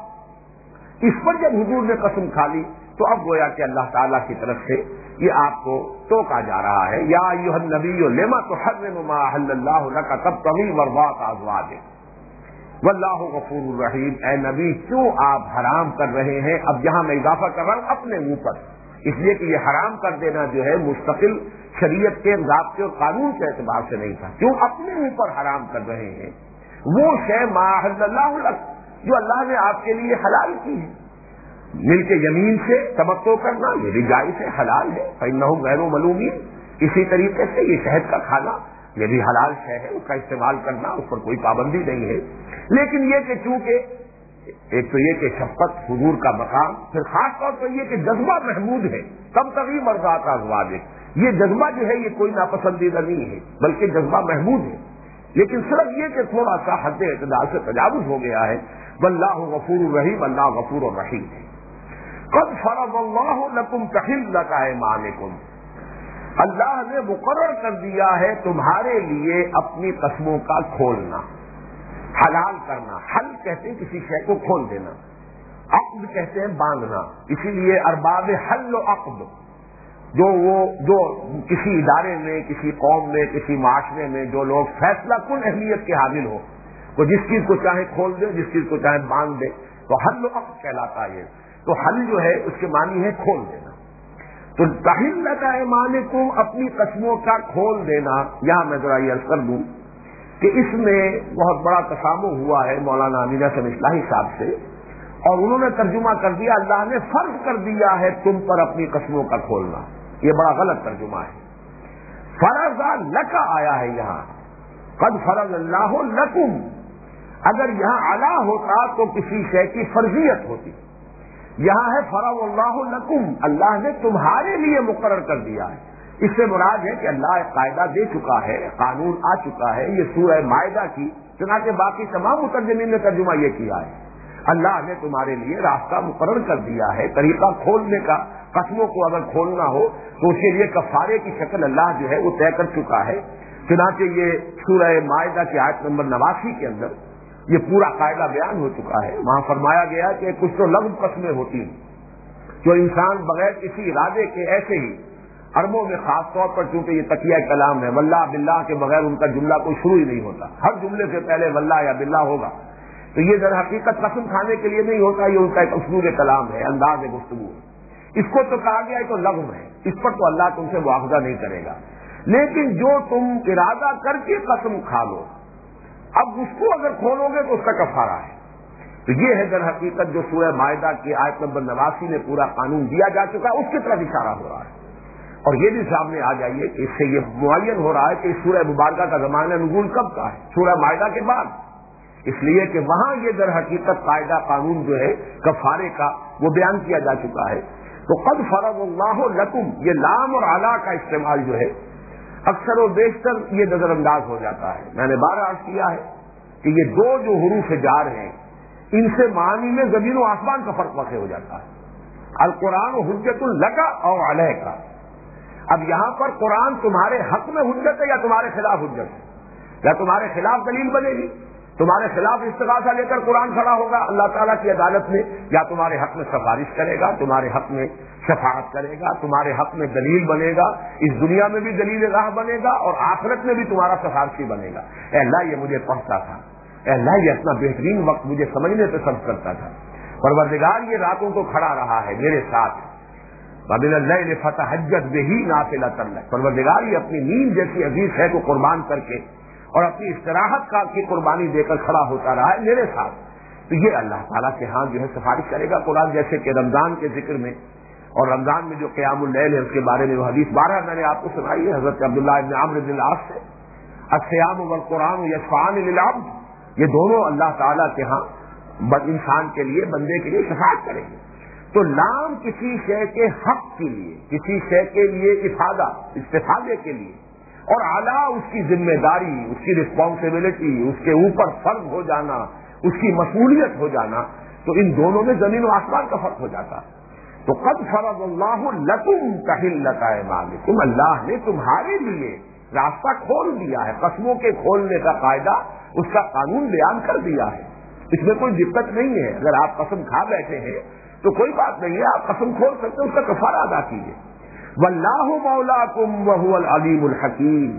[SPEAKER 1] مباح، اس پر جب حضور نے قسم کھا لی تو اب گویا کہ اللہ تعالیٰ کی طرف سے یہ آپ کو ٹوکا جا رہا ہے، یا ایھا النبی لما تحرم ما احل اللہ لک تبتغی مرضات ازواجک واللہ غفور الرحیم، اے نبی کیوں آپ حرام کر رہے ہیں؟ اب یہاں میں اضافہ کر رہا ہوں اپنے منہ پر، اس لیے کہ یہ حرام کر دینا جو ہے مستقل شریعت کے ضابطے اور قانون کے اعتبار سے نہیں تھا، کیوں اپنے منہ پر حرام کر رہے ہیں وہ شے ما احل اللہ لک جو اللہ نے آپ کے لیے حلال کی ہے۔ مل کے یمین سے تمتع کرنا یہ بھی جائز ہے، حلال ہے، فإنہم غیر ملومین۔ اسی طریقے سے یہ شہد کا کھانا یہ بھی حلال شے ہے، اس کا استعمال کرنا اس پر کوئی پابندی نہیں ہے، لیکن یہ کہ چونکہ ایک تو یہ کہ شفقت حضور کا مقام، پھر خاص طور پر یہ کہ جذبہ محمود ہے، تبتغی مرضات ازواجک، یہ جذبہ جو ہے یہ کوئی ناپسندیدہ نہیں ہے بلکہ جذبہ محمود ہے، لیکن صرف یہ کہ تھوڑا سا حد اعتدال سے تجاوز ہو گیا ہے۔ واللہ غفور الرحیم، اللہ غفور الرحیم ہے۔ قد فرض اللہ لکم تحلۃ ایمانکم، اللہ نے مقرر کر دیا ہے تمہارے لیے اپنی قسموں کا کھولنا، حلال کرنا۔ حل کہتے ہیں کسی شے کو کھول دینا، عقد کہتے ہیں باندھنا، اسی لیے ارباب حل و عقد جو کسی ادارے میں، کسی قوم میں، کسی معاشرے میں جو لوگ فیصلہ کن اہمیت کے حامل ہو، وہ جس چیز کو چاہے کھول دے، جس چیز کو چاہے باندھ دے، تو حل و عقد کہلاتا ہے۔ تو حل جو ہے اس کے معنی ہے کھول دینا۔ تو تحلۃ ایمانکم، اپنی قسموں کا کھول دینا، یہاں میں ذرا یہ عرض کر دوں کہ اس میں بہت بڑا تسامح ہوا ہے مولانا امین احسن اصلاحی صاحب سے، اور انہوں نے ترجمہ کر دیا اللہ نے فرض کر دیا ہے تم پر اپنی قسموں کا کھولنا۔ یہ بڑا غلط ترجمہ ہے۔ فرض لک آیا ہے یہاں، قد فرض اللہ لکم، اگر یہاں علا ہوتا تو کسی شے کی فرضیت ہوتی، یہاں ہے فرض اللہ لکم، اللہ نے تمہارے لیے مقرر کر دیا ہے۔ اس سے مراد ہے کہ اللہ ایک قاعدہ دے چکا ہے، قانون آ چکا ہے، یہ سورہ مائدہ کی، چنانچہ باقی تمام مترجمین نے ترجمہ یہ کیا ہے، اللہ نے تمہارے لیے راستہ مقرر کر دیا ہے، طریقہ کھولنے کا۔ قسموں کو اگر کھولنا ہو تو اس کے لیے کفارے کی شکل اللہ جو ہے وہ طے کر چکا ہے، چنانچہ یہ سورہ مائدہ کی آیت نمبر 89 کے اندر یہ پورا قاعدہ بیان ہو چکا ہے۔ وہاں فرمایا گیا کہ کچھ تو لغو قسمیں ہوتی ہیں جو انسان بغیر کسی ارادے کے ایسے ہی عربوں میں خاص طور پر، چونکہ یہ تقیہ کلام ہے، واللہ باللہ کے بغیر ان کا جملہ کوئی شروع ہی نہیں ہوتا، ہر جملے سے پہلے واللہ یا باللہ ہوگا، تو یہ در حقیقت قسم کھانے کے لیے نہیں ہوتا، یہ ان کا ایک اسلوب کلام ہے، انداز گفتگو ہے۔ اس کو تو کہا گیا ہے تو لغو ہے، اس پر تو اللہ تم سے مواخذہ نہیں کرے گا، لیکن جو تم ارادہ کر کے قسم کھا لو، اب اس کو اگر کھولو گے تو اس کا کفارہ ہے۔ تو یہ ہے در حقیقت جو سورہ مائدہ کی آیت نمبر 89 میں پورا قانون دیا جا چکا ہے، اس کی طرف اشارہ ہو رہا ہے۔ اور یہ بھی سامنے آ جائیے کہ اس سے یہ معین ہو رہا ہے کہ سورہ مبارکہ کا زمانہ نزول کب کا ہے، سورہ مائدہ کے بعد، اس لیے کہ وہاں یہ در حقیقت قاعدہ قانون جو ہے کفارے کا وہ بیان کیا جا چکا ہے۔ تو قد فرض اللہ لکم، یہ لام اور علا کا استعمال جو ہے اکثر و بیشتر یہ نظر انداز ہو جاتا ہے۔ میں نے بار عرض کیا ہے کہ یہ دو جو حروف جار ہیں ان سے معنی میں زمین و آسمان کا فرق واقع ہو جاتا ہے۔ القرآن حجت لک اور علیک، اب یہاں پر قرآن تمہارے حق میں حجت ہے یا تمہارے خلاف حجت ہے، یا تمہارے خلاف دلیل بنے گی، تمہارے خلاف استغاثہ لے کر قرآن کھڑا ہوگا اللہ تعالیٰ کی عدالت میں، یا تمہارے حق میں سفارش کرے گا، تمہارے حق میں شفاعت کرے گا، تمہارے حق میں دلیل بنے گا، اس دنیا میں بھی دلیل راہ بنے گا اور آخرت میں بھی تمہارا سفارشی بنے گا۔ اے اللہ یہ مجھے پڑھتا تھا، اے اللہ یہ اپنا بہترین وقت مجھے سمجھنے پہ صرف کرتا تھا، پروردگار یہ راتوں کو کھڑا رہا ہے میرے ساتھ، وَمِنَ اللَّيْلِ فَتَهَجَّدْ بِهِ نَافِلَةً لَكَ، پروردگار یہ اپنی نیند جیسی عزیز ہے کو قربان کر کے اور اپنی استراحت کا کی قربانی دے کر کھڑا ہوتا رہا ہے میرے ساتھ، تو یہ اللہ تعالیٰ کے ہاں جو ہے سفارش کرے گا۔ قرآن جیسے کہ رمضان کے ذکر میں اور رمضان میں جو قیام اللیل ہے اس کے بارے میں وہ حدیث 12 میں نے آپ کو سنائی ہے حضرت عبداللہ ابن عمرو بن العاص سے، الصیام والقرآن یشفعان للعبد، یہ دونوں اللہ تعالیٰ کے ہاں انسان کے لیے، بندے کے لیے شفاعت کریں گے۔ تو لام کسی شے کے حق کے لیے، کسی شے کے لیے افادہ، استفادے کے لیے، اور اعلیٰ اس کی ذمہ داری، اس کی رسپانسبلٹی، اس کے اوپر فرض ہو جانا، اس کی مسئولیت ہو جانا، تو ان دونوں میں زمین و آسمان کا فرق ہو جاتا۔ تو قد فرض اللہ لکم تحلۃ ایمانکم، اللہ نے تمہارے لیے راستہ کھول دیا ہے، قسموں کے کھولنے کا قاعدہ، اس کا قانون بیان کر دیا ہے، اس میں کوئی دقت نہیں ہے۔ اگر آپ قسم کھا بیٹھے ہیں تو کوئی بات نہیں ہے، آپ قسم کھول سکتے ہیں، اس کا کفارہ ادا کیجیے۔ واللہ مولاکم وہو العلیم الحکیم،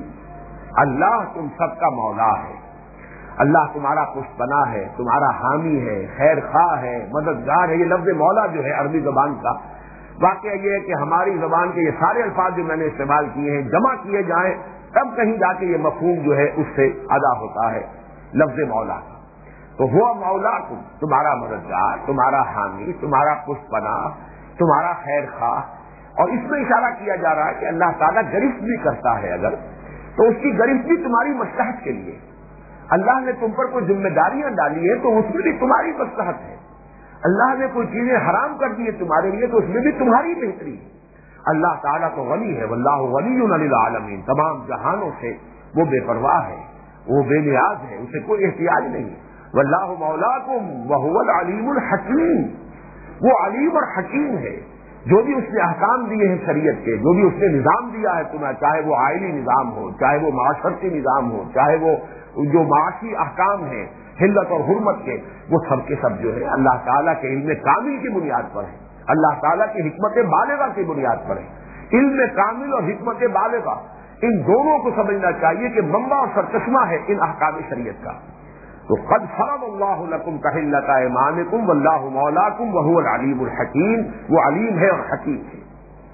[SPEAKER 1] اللہ تم سب کا مولا ہے، اللہ تمہارا پشت پناہ ہے، تمہارا حامی ہے، خیر خواہ ہے، مددگار ہے۔ یہ لفظ مولا جو ہے عربی زبان کا، واقعہ یہ ہے کہ ہماری زبان کے یہ سارے الفاظ جو میں نے استعمال کیے ہیں جمع کیے جائیں تب کہیں جا کے یہ مفہوم جو ہے اس سے ادا ہوتا ہے لفظ مولا کا۔ تو ہوا مولاکم، تمہارا مددگار، تمہارا حامی، تمہارا پشت پناہ، تمہارا خیر خواہ۔ اور اس میں اشارہ کیا جا رہا ہے کہ اللہ تعالیٰ گرفت بھی کرتا ہے اگر، تو اس کی گرفت بھی تمہاری مصلحت کے لیے۔ اللہ نے تم پر کوئی ذمہ داریاں ڈالی ہے تو اس میں بھی تمہاری مصلحت ہے. اللہ نے کوئی چیزیں حرام کر دی ہے تمہارے لیے تو اس میں بھی تمہاری بہتری ہے. اللہ تعالیٰ تو غنی ہے، واللہ غنی عن العالمین، تمام جہانوں سے وہ بے پرواہ ہے، وہ بے نیاز ہے، اسے کوئی احتیاج نہیں. واللہ مولاکم وہو العلیم الحکیم، وہ علیم اور حکیم ہے. جو بھی اس نے احکام دیے ہیں شریعت کے، جو بھی اس نے نظام دیا ہے تمہیں، چاہے وہ آئلی نظام ہو، چاہے وہ معاشرتی نظام ہو، چاہے وہ جو معاشی احکام ہیں حلت اور حرمت کے، وہ سب کے سب جو ہے اللہ تعالیٰ کے علم کامل کی بنیاد پر ہے، اللہ تعالیٰ کی حکمت بالغہ کی بنیاد پر ہے. علم کامل اور حکمت بالغہ، ان دونوں کو سمجھنا چاہیے کہ منبع اور سرچشمہ ہے ان احکام شریعت کا. تو قد فرض اللہ لکم تحلۃ ایمانکم واللہ مولاکم وہو العلیم الحکیم، وہ علیم ہے اور حکیم ہے.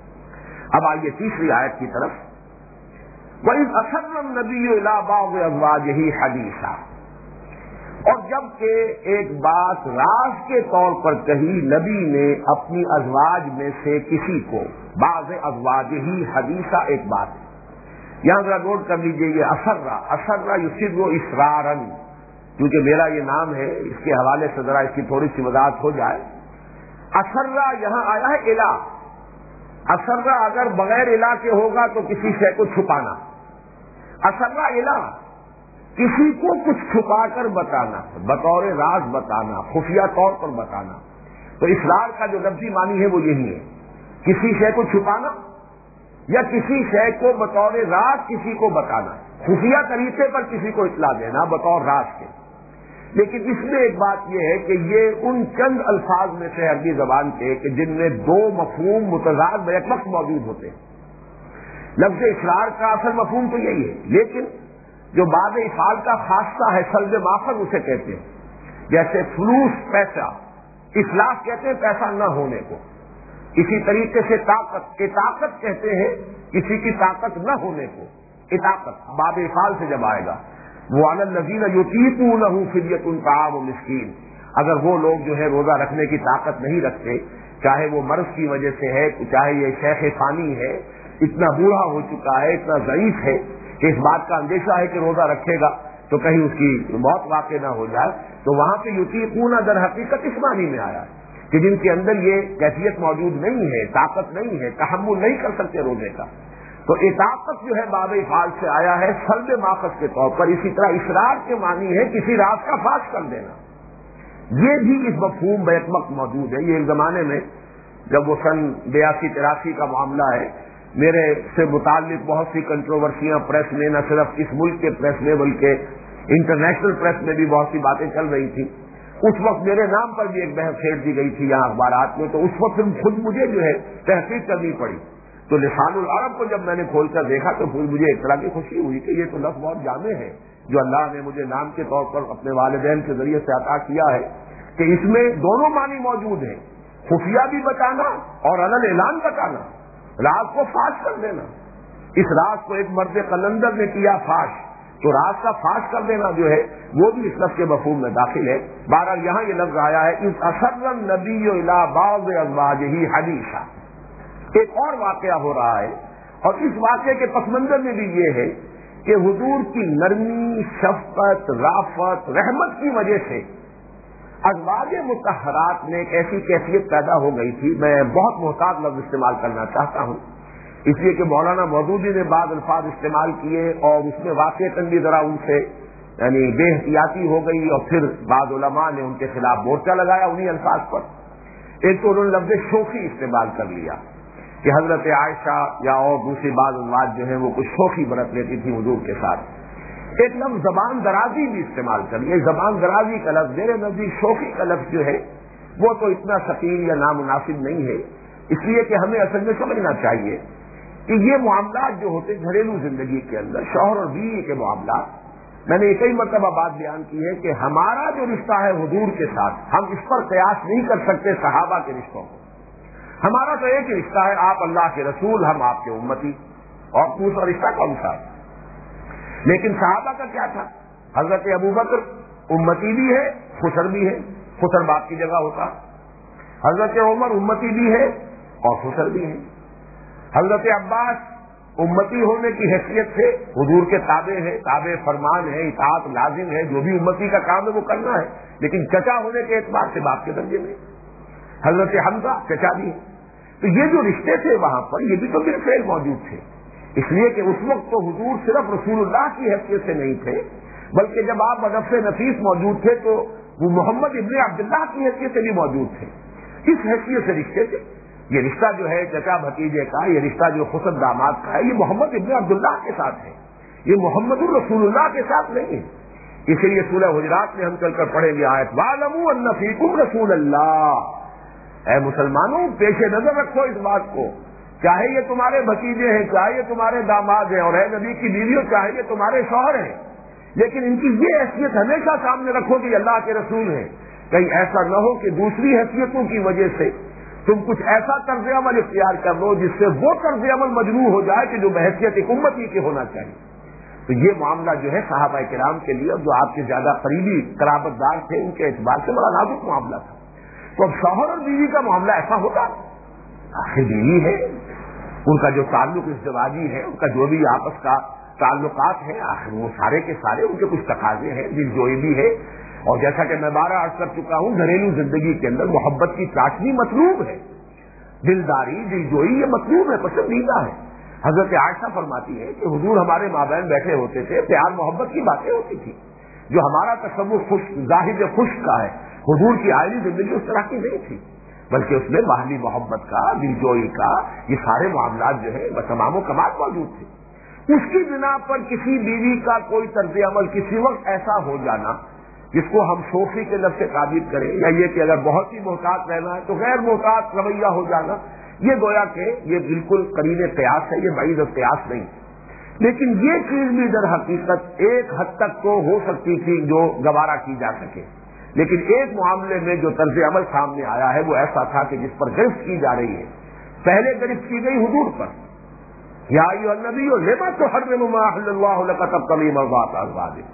[SPEAKER 1] اب آئیے تیسری آیت کی طرف. وَإِذْ أَسَرَّ النَّبِيُّ إِلَىٰ بَعْضِ أَزْوَاجِهِ حَدِيثًا، اور جب کہ ایک بات راز کے طور پر کہی نبی نے اپنی ازواج میں سے کسی کو، بعض ازواجہ حدیثہ ایک بات. یہاں ذرا نوٹ کر لیجیے یہ اسرہ یسر اسرارا، کیونکہ میرا یہ نام ہے اس کے حوالے سے ذرا اس کی تھوڑی سی وضاحت ہو جائے. اسرہ یہاں آیا ہے الہ. اسرہ اگر بغیر الہ کے ہوگا تو کسی شے کو چھپانا. اسرہ الہ کسی کو کچھ چھپا کر بتانا، بطور راز بتانا، خفیہ طور پر بتانا. تو اسرار کا جو لفظی معنی ہے وہ یہی ہے، کسی شے کو چھپانا یا کسی شے کو بطور راز کسی کو بتانا، خفیہ طریقے پر کسی کو اطلاع دینا بطور راز کے. لیکن اس میں ایک بات یہ ہے کہ یہ ان چند الفاظ میں سے عربی زبان کے کہ جن میں دو مفہوم متضاد بیک وقت موجود ہوتے ہیں. لفظ اسرار کا اصل مفہوم تو یہی ہے، لیکن جو بعد افعال کا خاصہ ہے سلب ماخذ اسے کہتے ہیں. جیسے فلوس پیسہ، افلاس کہتے ہیں پیسہ نہ ہونے کو. اسی طریقے سے طاقت، اطاقت کہتے ہیں کسی کی طاقت نہ ہونے کو. اطاقت باب افعال سے جب آئے گا، وَعَلَى الَّذِينَ يُطِيقُونَهُ فِدْيَةٌ طَعَامُ مِسْكِينٍ، اگر وہ لوگ جو ہے روزہ رکھنے کی طاقت نہیں رکھتے، چاہے وہ مرض کی وجہ سے ہے، چاہے یہ شیخ فانی ہے، اتنا بوڑھا ہو چکا ہے، اتنا ضعیف ہے کہ اس بات کا اندیشہ ہے کہ روزہ رکھے گا تو کہیں اس کی موت واقع نہ ہو جائے، تو وہاں پہ یطیقون در حقیقت اس معنی میں آیا ہے کہ جن کے اندر یہ کیفیت موجود نہیں ہے، طاقت نہیں ہے، تحمل نہیں کر سکتے روزے کا. تو اطاقت جو ہے باب افعال سے آیا ہے سلب ماخذ کے طور پر. اسی طرح اسرار کے معنی ہے کسی راز کا فاش کر دینا. یہ بھی اس مفہوم بیک وقت موجود ہے. یہ ایک زمانے میں جب وہ سن 82-83 کا معاملہ ہے، میرے سے متعلق بہت سی کنٹروورسیاں پریس میں، نہ صرف اس ملک کے پریس میں بلکہ انٹرنیشنل پریس میں بھی بہت سی باتیں چل رہی تھی. اس وقت میرے نام پر بھی ایک بحث چھیڑ دی گئی تھی یہاں اخبارات میں. تو اس وقت خود مجھے جو ہے تحقیق کرنی پڑی. تو لسان العرب کو جب میں نے کھول کر دیکھا تو پھر مجھے ایک طرح کی خوشی ہوئی کہ یہ تو لفظ بہت جامع ہے جو اللہ نے مجھے نام کے طور پر اپنے والدین کے ذریعے سے عطا کیا ہے، کہ اس میں دونوں معنی موجود ہیں، خفیہ بھی بتانا اور علن اعلان بتانا، راز کو فاش کر دینا. اس راز کو ایک مرد قلندر نے کیا فاش، تو راز کا فاش کر دینا جو ہے وہ بھی اس لفظ کے مفہوم میں داخل ہے. بہرحال یہاں یہ لفظ آیا ہے اذ اسر النبی الی بعض ازواجہ حدیثا. ایک اور واقعہ ہو رہا ہے اور اس واقعے کے پس منظر میں بھی یہ ہے کہ حضور کی نرمی، شفقت، رافت، رحمت کی وجہ سے ازواج مطہرات میں ایک ایسی کیفیت پیدا ہو گئی تھی. میں بہت محتاط لفظ استعمال کرنا چاہتا ہوں اس لیے کہ مولانا مودودی نے بعض الفاظ استعمال کیے اور اس میں واقعتاً بھی ذرا ان سے یعنی بے احتیاطی ہو گئی اور پھر بعض علماء نے ان کے خلاف مورچہ لگایا انہی الفاظ پر. ایک تو انہوں نے لفظ شوخی استعمال کر لیا کہ حضرت عائشہ یا اور دوسری بعض ازواج جو ہیں وہ کچھ شوخی برت لیتی تھی حضور کے ساتھ. ایک لفظ زبان درازی بھی استعمال کر لیا. زبان درازی کا لفظ میرے نزدیک شوخی کا لفظ جو ہے وہ تو اتنا ثقیل یا نامناسب نہیں ہے، اس لیے کہ ہمیں اصل میں سمجھنا چاہیے کہ یہ معاملات جو ہوتے گھریلو زندگی کے اندر شوہر اور بیوی کے معاملات، میں نے کئی مرتبہ بات بیان کی ہے کہ ہمارا جو رشتہ ہے حضور کے ساتھ ہم اس پر قیاس نہیں کر سکتے صحابہ کے رشتوں کو. ہمارا تو ایک ہی رشتہ ہے، آپ اللہ کے رسول، ہم آپ کے امتی، اور دوسرا رشتہ کون سا. لیکن صحابہ کا کیا تھا؟ حضرت ابوبکر امتی بھی ہے، خسر بھی ہے، خسر باپ کی جگہ ہوتا. حضرت عمر امتی بھی ہے اور خسر بھی ہے. حضرت عباس امتی ہونے کی حیثیت سے حضور کے تابع ہے، تابع فرمان ہے، اطاعت لازم ہے، جو بھی امتی کا کام ہے وہ کرنا ہے. لیکن چچا ہونے کے اعتبار سے باپ کے درجے میں حضرت حمزہ چچا بھی ہے. تو یہ جو رشتے تھے وہاں پر یہ بھی تو بالفعل موجود تھے، اس لیے کہ اس وقت تو حضور صرف رسول اللہ کی حیثیت سے نہیں تھے، بلکہ جب آپ بنفس نفیس موجود تھے تو وہ محمد ابن عبداللہ کی حیثیت سے بھی موجود تھے. اس حیثیت سے رشتے تھے. یہ رشتہ جو ہے چچا بھتیجے کا، یہ رشتہ جو خسر داماد کا ہے، یہ محمد ابن عبداللہ کے ساتھ ہے، یہ محمد الرسول اللہ کے ساتھ نہیں ہے. اسی لیے سورہ حجرات میں ہم چل کر پڑھیں گے آیت وَاعْلَمُوا أَنَّ فِيكُمْ رَسُولَ اللَّهِ. اے مسلمانوں پیش نظر رکھو اس بات کو، چاہے یہ تمہارے بھتیجے ہیں، چاہے یہ تمہارے داماد ہیں، اور اے نبی کی بیویوں چاہے یہ تمہارے شوہر ہیں، لیکن ان کی یہ حیثیت ہمیشہ سامنے رکھو کہ اللہ کے رسول ہیں. کہیں ایسا نہ ہو کہ دوسری حیثیتوں کی وجہ سے تم کچھ ایسا طرز عمل اختیار کر لو جس سے وہ طرز عمل مجروح ہو جائے کہ جو بحیثیت ایک امتی کے ہونا چاہیے. تو یہ معاملہ جو ہے صحابہ کرام کے لیے جو آپ کے زیادہ قریبی قرابت دار تھے ان کے اعتبار سے بڑا نازک معاملہ تھا. تو اب شوہر اور بیوی کا معاملہ ایسا ہوتا، آخر بیوی ہے، ان کا جو تعلق ازدواجی ہے، ان کا جو بھی آپس کا تعلقات ہیں، آخر وہ سارے کے سارے ان کے کچھ تقاضے ہیں، دل جوئی بھی ہے. اور جیسا کہ میں بارہ عرض کر چکا ہوں، گھریلو زندگی کے اندر محبت کی چاشنی مطلوب ہے، دلداری دل جوئی یہ مطلوب ہے، پسندیدہ ہے. حضرت عائشہ فرماتی ہے کہ حضور ہمارے مابین بیٹھے ہوتے تھے، پیار محبت کی باتیں ہوتی تھی. جو ہمارا تصور ظاہر خشک کا ہے، حضور کی آئلی زندگی اس طرح کی نہیں تھی، بلکہ اس میں باہمی محبت کا، دل جوئی کا، یہ سارے معاملات جو ہے تمام و کمال موجود تھے. اس کی بنا پر کسی بیوی کا کوئی طرز عمل کسی وقت ایسا ہو جانا جس کو ہم شوخی کے لفظ سے تعبیر کریں، یا یہ کہ اگر بہت ہی محتاط رہنا ہے تو غیر محتاط رویہ ہو جانا، یہ گویا کہ یہ بالکل قریب قیاس ہے، یہ بعید قیاس نہیں. لیکن یہ چیز بھی در حقیقت ایک حد تک تو ہو سکتی تھی جو گوارا کی جا سکے، لیکن ایک معاملے میں جو طرز عمل سامنے آیا ہے وہ ایسا تھا کہ جس پر گرفت کی جا رہی ہے. پہلے گرفت کی گئی حضور پر، یا ایھا النبی لما تحرم ما احل اللہ لک تبتغی مرضات ازواجک.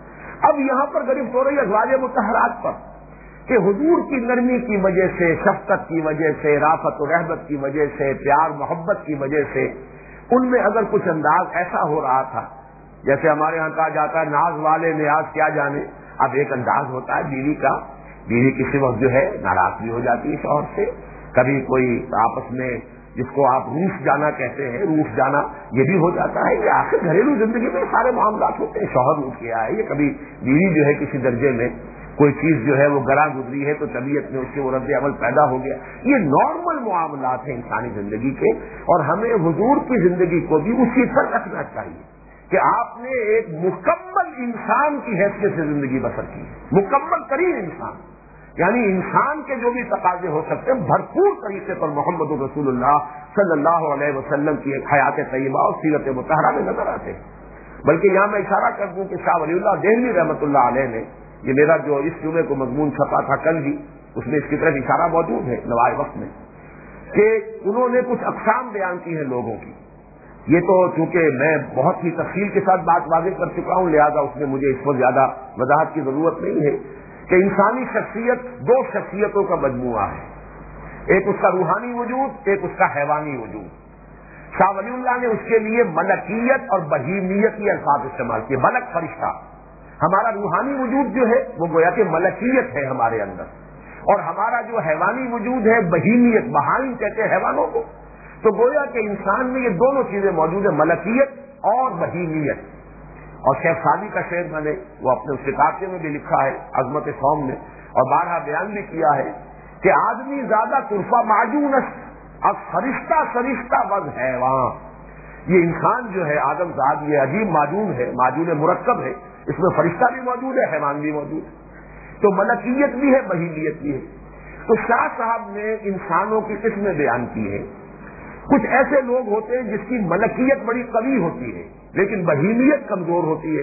[SPEAKER 1] اب یہاں پر گرفت ہو رہی ہے ازواج مطہرات پر کہ حضور کی نرمی کی وجہ سے، شفقت کی وجہ سے، رافت و رحمت کی وجہ سے، پیار محبت کی وجہ سے ان میں اگر کچھ انداز ایسا ہو رہا تھا، جیسے ہمارے یہاں کہا جاتا ہے ناز والے نیاز کیا جانے. اب ایک انداز ہوتا ہے بیوی کا، بیوی کسی وقت جو ہے ناراض بھی ہو جاتی ہے شوہر سے، کبھی کوئی آپس میں جس کو آپ روس جانا کہتے ہیں، روس جانا یہ بھی ہو جاتا ہے. یہ آخر گھریلو زندگی میں سارے معاملات ہوتے ہیں. شوہر روس گیا ہے، یہ کبھی بیوی جو ہے کسی درجے میں کوئی چیز جو ہے وہ گرا گزری ہے تو طبیعت میں اس کے وہ رد عمل پیدا ہو گیا. یہ نارمل معاملات ہیں انسانی زندگی کے، اور ہمیں حضور کی زندگی کو بھی اسی پر رکھنا چاہیے کہ آپ نے ایک مکمل انسان کی حیثیت سے زندگی بسر کی، مکمل ترین انسان، یعنی انسان کے جو بھی تقاضے ہو سکتے ہیں بھرپور طریقے پر محمد رسول اللہ صلی اللہ علیہ وسلم کی ایک حیات طیبہ اور سیرت مطہرہ میں نظر آتے ہیں. بلکہ یہاں میں اشارہ کر دوں کہ شاہ ولی اللہ دہلوی رحمۃ اللہ علیہ نے، یہ میرا جو اس جمعے کو مضمون چھپا تھا کل بھی، اس میں اس کی طرف اشارہ موجود ہے نوائے وقت میں، کہ انہوں نے کچھ اقسام بیان کی ہیں لوگوں کی. یہ تو چونکہ میں بہت ہی تفصیل کے ساتھ بات واضح کر چکا ہوں، لہذا اس میں مجھے اس پر زیادہ وضاحت کی ضرورت نہیں ہے کہ انسانی شخصیت دو شخصیتوں کا مجموعہ ہے، ایک اس کا روحانی وجود، ایک اس کا حیوانی وجود. شاہ ولی اللہ نے اس کے لیے ملکیت اور بہیمیت کے الفاظ استعمال کیے. ملک فرشتہ، ہمارا روحانی وجود جو ہے وہ گویا کہ ملکیت ہے ہمارے اندر، اور ہمارا جو حیوانی وجود ہے بہیمیت، بہائم کہتے ہیں حیوانوں کو. تو گویا کہ انسان میں یہ دونوں چیزیں موجود ہیں، ملکیت اور بہیمیت. اور شیخ سعدی کا شعر میں نے وہ اپنے اس کتابے میں بھی لکھا ہے عظمت قوم میں، اور بارہا بیان بھی کیا ہے کہ آدمی زیادہ طرفہ معجون است، اب فرشتہ فرشتہ وز حیوان. یہ انسان جو ہے آدم ذات یہ عجیب معجون ہے، معجون مرکب ہے، اس میں فرشتہ بھی موجود ہے، حیوان بھی موجود ہے، تو ملکیت بھی ہے بہیمیت بھی ہے. تو شاہ صاحب نے انسانوں کی قسمیں بیان کی ہے. کچھ ایسے لوگ ہوتے ہیں جس کی ملکیت بڑی قوی ہوتی ہے لیکن بہیمیت کمزور ہوتی ہے.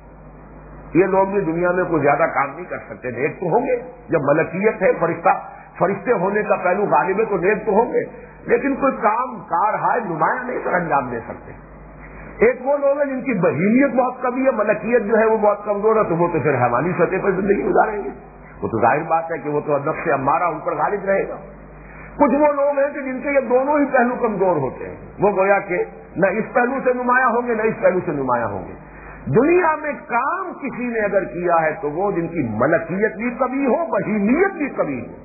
[SPEAKER 1] یہ لوگ بھی دنیا میں کوئی زیادہ کام نہیں کر سکتے، نیک تو ہوں گے، جب ملکیت ہے فرشتے ہونے کا پہلو غالب ہے تو نیک تو ہوں گے، لیکن کوئی کام کار ہے نمایاں نہیں سر انجام دے سکتے. ایک وہ لوگ ہیں جن کی بہیمیت بہت قوی ہے، ملکیت جو ہے وہ بہت کمزور ہے، تو وہ تو پھر حیوانی سطح پر زندگی گزاریں گے. وہ تو ظاہر بات ہے کہ وہ تو نفس امارہ ان پر غالب رہے گا. کچھ وہ لوگ ہیں کہ جن کے یہ دونوں ہی پہلو کمزور ہوتے ہیں، وہ گویا کہ نہ اس پہلو سے نمایاں ہوں گے نہ اس پہلو سے نمایاں ہوں گے. دنیا میں کام کسی نے اگر کیا ہے تو وہ جن کی ملکیت بھی کبھی ہو بہیمیت بھی کبھی ہو.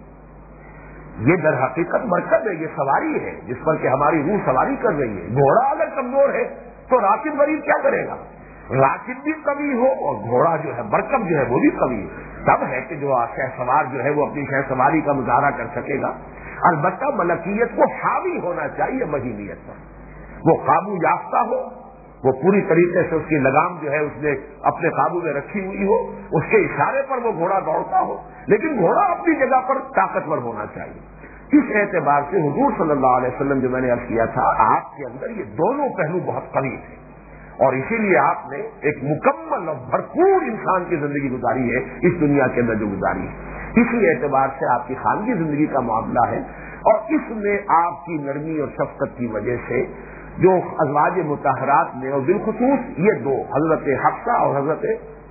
[SPEAKER 1] یہ در حقیقت مرکب ہے, یہ سواری ہے جس پر کہ ہماری روح سواری کر رہی ہے. گھوڑا اگر کمزور ہے تو راکب غریب کیا کرے گا؟ راکب بھی کبھی ہو اور گھوڑا جو ہے مرکب جو ہے وہ بھی کبھی ہے. تب ہے کہ جو شہ سوار جو ہے وہ اپنی شہ سواری کا مظاہرہ کر سکے گا. البتہ ملکیت کو حاوی ہونا چاہیے بہیمیت پر, وہ قابو یافتہ ہو, وہ پوری طریقے سے اس کی لگام جو ہے اس نے اپنے قابو میں رکھی ہوئی ہو, اس کے اشارے پر وہ گھوڑا دوڑتا ہو, لیکن گھوڑا اپنی جگہ پر طاقتور ہونا چاہیے. اس اعتبار سے حضور صلی اللہ علیہ وسلم جو میں نے عرض کیا تھا, آپ کے اندر یہ دونوں پہلو بہت قوی تھے اور اسی لیے آپ نے ایک مکمل اور بھرپور انسان کی زندگی گزاری ہے اس دنیا کے اندر جو گزاری ہے. اسی اعتبار سے آپ کی خانگی زندگی کا معاملہ ہے اور اس میں آپ کی نرمی اور شفقت کی وجہ سے جو ازواج مطہرات میں اور بالخصوص یہ دو حضرت حفصہ اور حضرت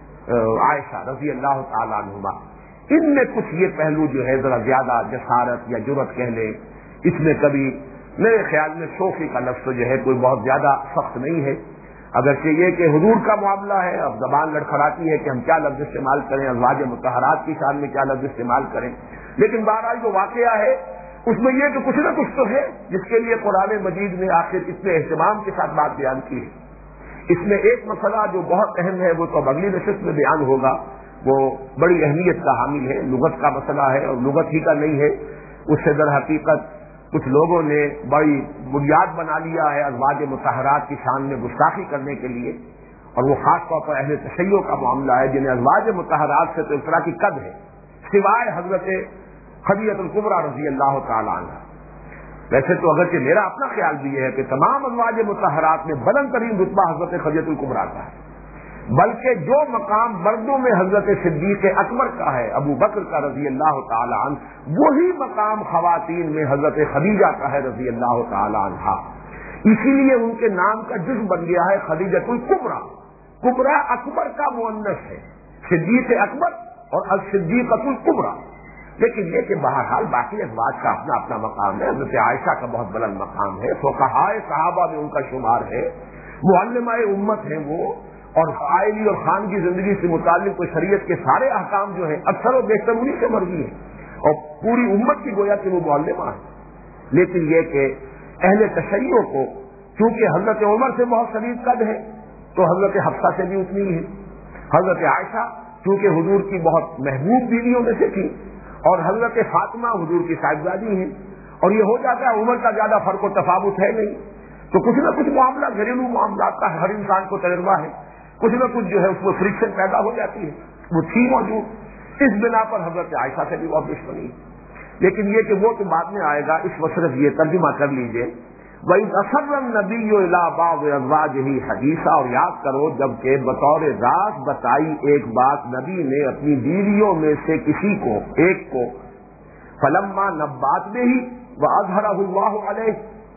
[SPEAKER 1] عائشہ رضی اللہ تعالیٰ عنہما, ان میں کچھ یہ پہلو جو ہے ذرا زیادہ جسارت یا جرأت کہہ لیں. اس میں کبھی میرے خیال میں شوخی کا لفظ جو ہے کوئی بہت زیادہ سخت نہیں ہے, اگرچہ یہ کہ حضور کا معاملہ ہے, اب زبان لڑکھڑاتی ہے کہ ہم کیا لفظ استعمال کریں, ازواج مطہرات کی شان میں کیا لفظ استعمال کریں. لیکن بہرحال جو واقعہ ہے اس میں یہ کہ کچھ نہ کچھ تو ہے جس کے لیے قرآن مجید نے آخر اتنے اہتمام کے ساتھ بات بیان کی ہے. اس میں ایک مسئلہ جو بہت اہم ہے وہ تو اگلی نشست میں بیان ہوگا, وہ بڑی اہمیت کا حامل ہے, لغت کا مسئلہ ہے اور لغت ہی کا نہیں ہے. اس سے در حقیقت کچھ لوگوں نے بڑی بنیاد بنا لیا ہے ازواج مطہرات کی شان میں گستاخی کرنے کے لیے, اور وہ خاص طور پر اہل تشیع کا معاملہ ہے جنہیں ازواج مطہرات سے تو اس طرح کی قد ہے سوائے حضرت خدیجہ الکبریٰ رضی اللہ تعالی عنہ. ویسے تو اگرچہ میرا اپنا خیال بھی ہے کہ تمام ازواج مطہرات میں بلند ترین رتبہ حضرت خدیجہ الکبریٰ کا ہے, بلکہ جو مقام مردوں میں حضرت صدیق اکبر کا ہے, ابو بکر کا رضی اللہ تعالی عنہ, وہی مقام خواتین میں حضرت خدیجہ کا ہے رضی اللہ تعالی عنہا. اسی لیے ان کے نام کا جزء بن گیا ہے خدیجہ الکبریٰ. کبریٰ اکبر کا مؤنث ہے, صدیق اکبر اور الصدیقۃ الکبریٰ. لیکن یہ کہ بہرحال باقی ازواج کا اپنا اپنا مقام ہے. حضرت عائشہ کا بہت بلند مقام ہے, فقہائے صحابہ میں ان کا شمار ہے, معلمہ امت ہیں وہ, اور عائلی اور خان کی زندگی سے متعلق تو شریعت کے سارے احکام جو ہیں اکثر و بیشتر انہی سے مرضی ہے, اور پوری امت کی گویا کہ وہ معلمہ ہے. لیکن یہ کہ اہل تشیع کو چونکہ حضرت عمر سے بہت شدید قد ہے تو حضرت حفصہ سے بھی اتنی ہے. حضرت عائشہ چونکہ حضور کی بہت محبوب بیویوں میں سے تھی, اور حضرت فاطمہ حضور کی صاحبزادی ہیں, اور یہ ہو جاتا ہے عمر کا زیادہ فرق و تفاوت ہے نہیں, تو کچھ نہ کچھ معاملہ گھریلو معاملات کا ہر انسان کو تجربہ ہے, کچھ نہ کچھ جو ہے اس میں فرکشن پیدا ہو جاتی ہے, وہ تھی موجود. اس بنا پر حضرت عائشہ سے بھی بہت دشمنی. لیکن یہ کہ وہ تو بعد میں آئے گا, اس وقت صرف یہ ترجمہ کر لیجئے, وَإِذْ أَسَرَّ النَّبِيُّ إِلَىٰ بَعْضِ أَزْوَاجِهِ حَدِيثًا, اور یاد کرو جبکہ بطور راز بتائی ایک بات نبی نے اپنی بیویوں میں سے کسی کو, ایک کو, فَلَمَّا نَبَّأَتْ بِهِ وَأَظْهَرَهُ اللَّهُ عَلَيْهِ,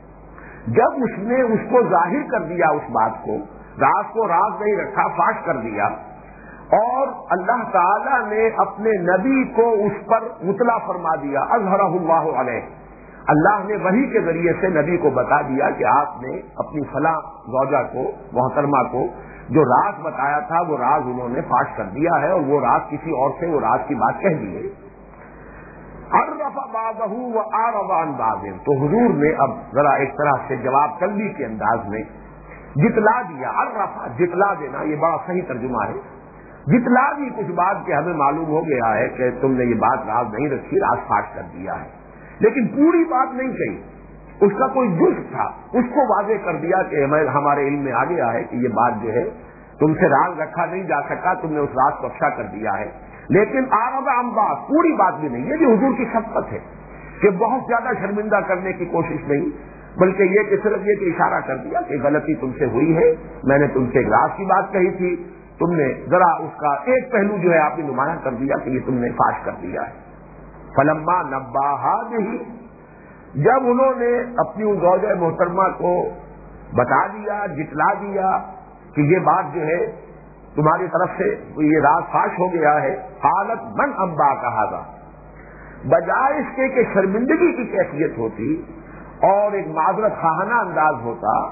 [SPEAKER 1] جب اس نے اس کو ظاہر کر دیا, اس بات کو, راز کو راز نہیں رکھا, فاش کر دیا, اور اللہ تعالی نے اپنے نبی کو اس پر مطلع فرما دیا, اظہرہ اللہ علیہ, اللہ نے وحی کے ذریعے سے نبی کو بتا دیا کہ آپ نے اپنی فلاں زوجہ کو, محترمہ کو, جو راز بتایا تھا وہ راز انہوں نے فاش کر دیا ہے, اور وہ راز کسی اور سے وہ راز کی بات کہہ دی ہے. عرف بعضہ وأعرض عن بعض, تو حضور نے اب ذرا ایک طرح سے جواب طلبی کے انداز میں جتلا دیا. عرف جتلا دینا, یہ بڑا صحیح ترجمہ ہے. جتلا دی کچھ بات کہ ہمیں معلوم ہو گیا ہے کہ تم نے یہ بات راز نہیں رکھی, راز فاش کر دیا ہے, لیکن پوری بات نہیں کہی. اس کا کوئی جزء تھا, اس کو واضح کر دیا کہ ہمارے علم میں آ گیا ہے کہ یہ بات جو ہے تم سے راز رکھا نہیں جا سکا, تم نے اس راز کو افشا کر دیا ہے. لیکن عارض عن بعض, پوری بات بھی نہیں. یہ بھی حضور کی شفقت ہے کہ بہت زیادہ شرمندہ کرنے کی کوشش نہیں, بلکہ یہ کہ صرف یہ کہ اشارہ کر دیا کہ غلطی تم سے ہوئی ہے, میں نے تم سے ایک راز کی بات کہی تھی, تم نے ذرا اس کا ایک پہلو جو ہے آپ نے نمایاں کر دیا کہ یہ تم نے فاش کر دیا ہے. فلما نباہا بہی, جب انہوں نے اپنی زوجہ محترمہ کو بتا دیا, جتلا دیا کہ یہ بات جو ہے تمہاری طرف سے یہ راز فاش ہو گیا ہے, حالت من ابا کہا تھا, بجائے اس کے کہ شرمندگی کی کیفیت ہوتی اور ایک معذرت خواہانہ انداز ہوتا,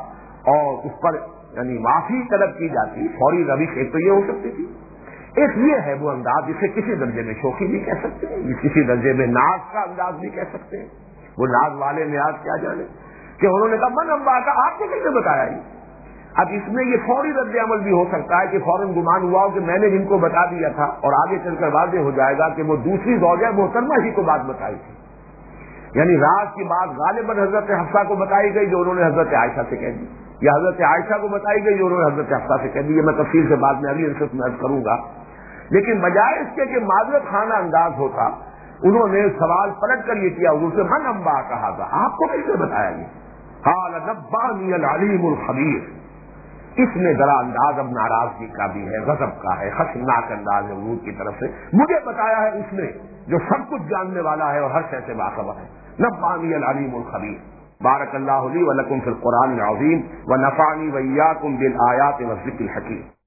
[SPEAKER 1] اور اس پر یعنی معافی طلب کی جاتی، فوری روش ایک تو یہ ہو سکتی تھی، ایک یہ ہے وہ انداز جسے کسی درجے میں شوخی بھی کہہ سکتے ہیں، کسی درجے میں ناز کا انداز بھی کہہ سکتے ہیں. وہ ناز والے نیاز کیا جانے کہ انہوں نے کہا من امبا کا، آپ کو کس نے بتایا یہ؟ اب اس میں یہ فوری رد عمل بھی ہو سکتا ہے کہ فوراً گمان ہوا ہو کہ میں نے جن کو بتا دیا تھا، اور آگے چل کر واضح ہو جائے گا کہ وہ دوسری زوجہ محترمہ ہی کو بات بتائی تھی، یعنی راز کی بات غالباً حضرت حفصہ کو بتائی گئی جو انہوں نے حضرت عائشہ سے کہہ دی، یا حضرت عائشہ کو بتائی گئی جو انہوں نے حضرت حفصہ سے کہہ دی. یہ میں تفصیل سے بعد میں اگلی نشست میں عرض کروں گا. لیکن بجائے اس کے کہ معذرت خانہ انداز ہوتا، انہوں نے سوال پلٹ کر یہ کیا حضور سے من امبا کہا تھا، آپ کو کس نے بتایا یہ؟ قال نبانی العلیم الخبیر. اس میں ذرا انداز اب ناراضگی کا بھی ہے، غضب کا ہے، خشمناک انداز ہے حضور کی طرف سے. مجھے بتایا ہے اس نے جو سب کچھ جاننے والا ہے اور ہر شے سے باخبر ہے. نبانی العلیم الخبیر. بارک اللہ لی ولکم فی القرآن العظیم ونفعنی وإیاکم بالآیات والذکر الحکیم.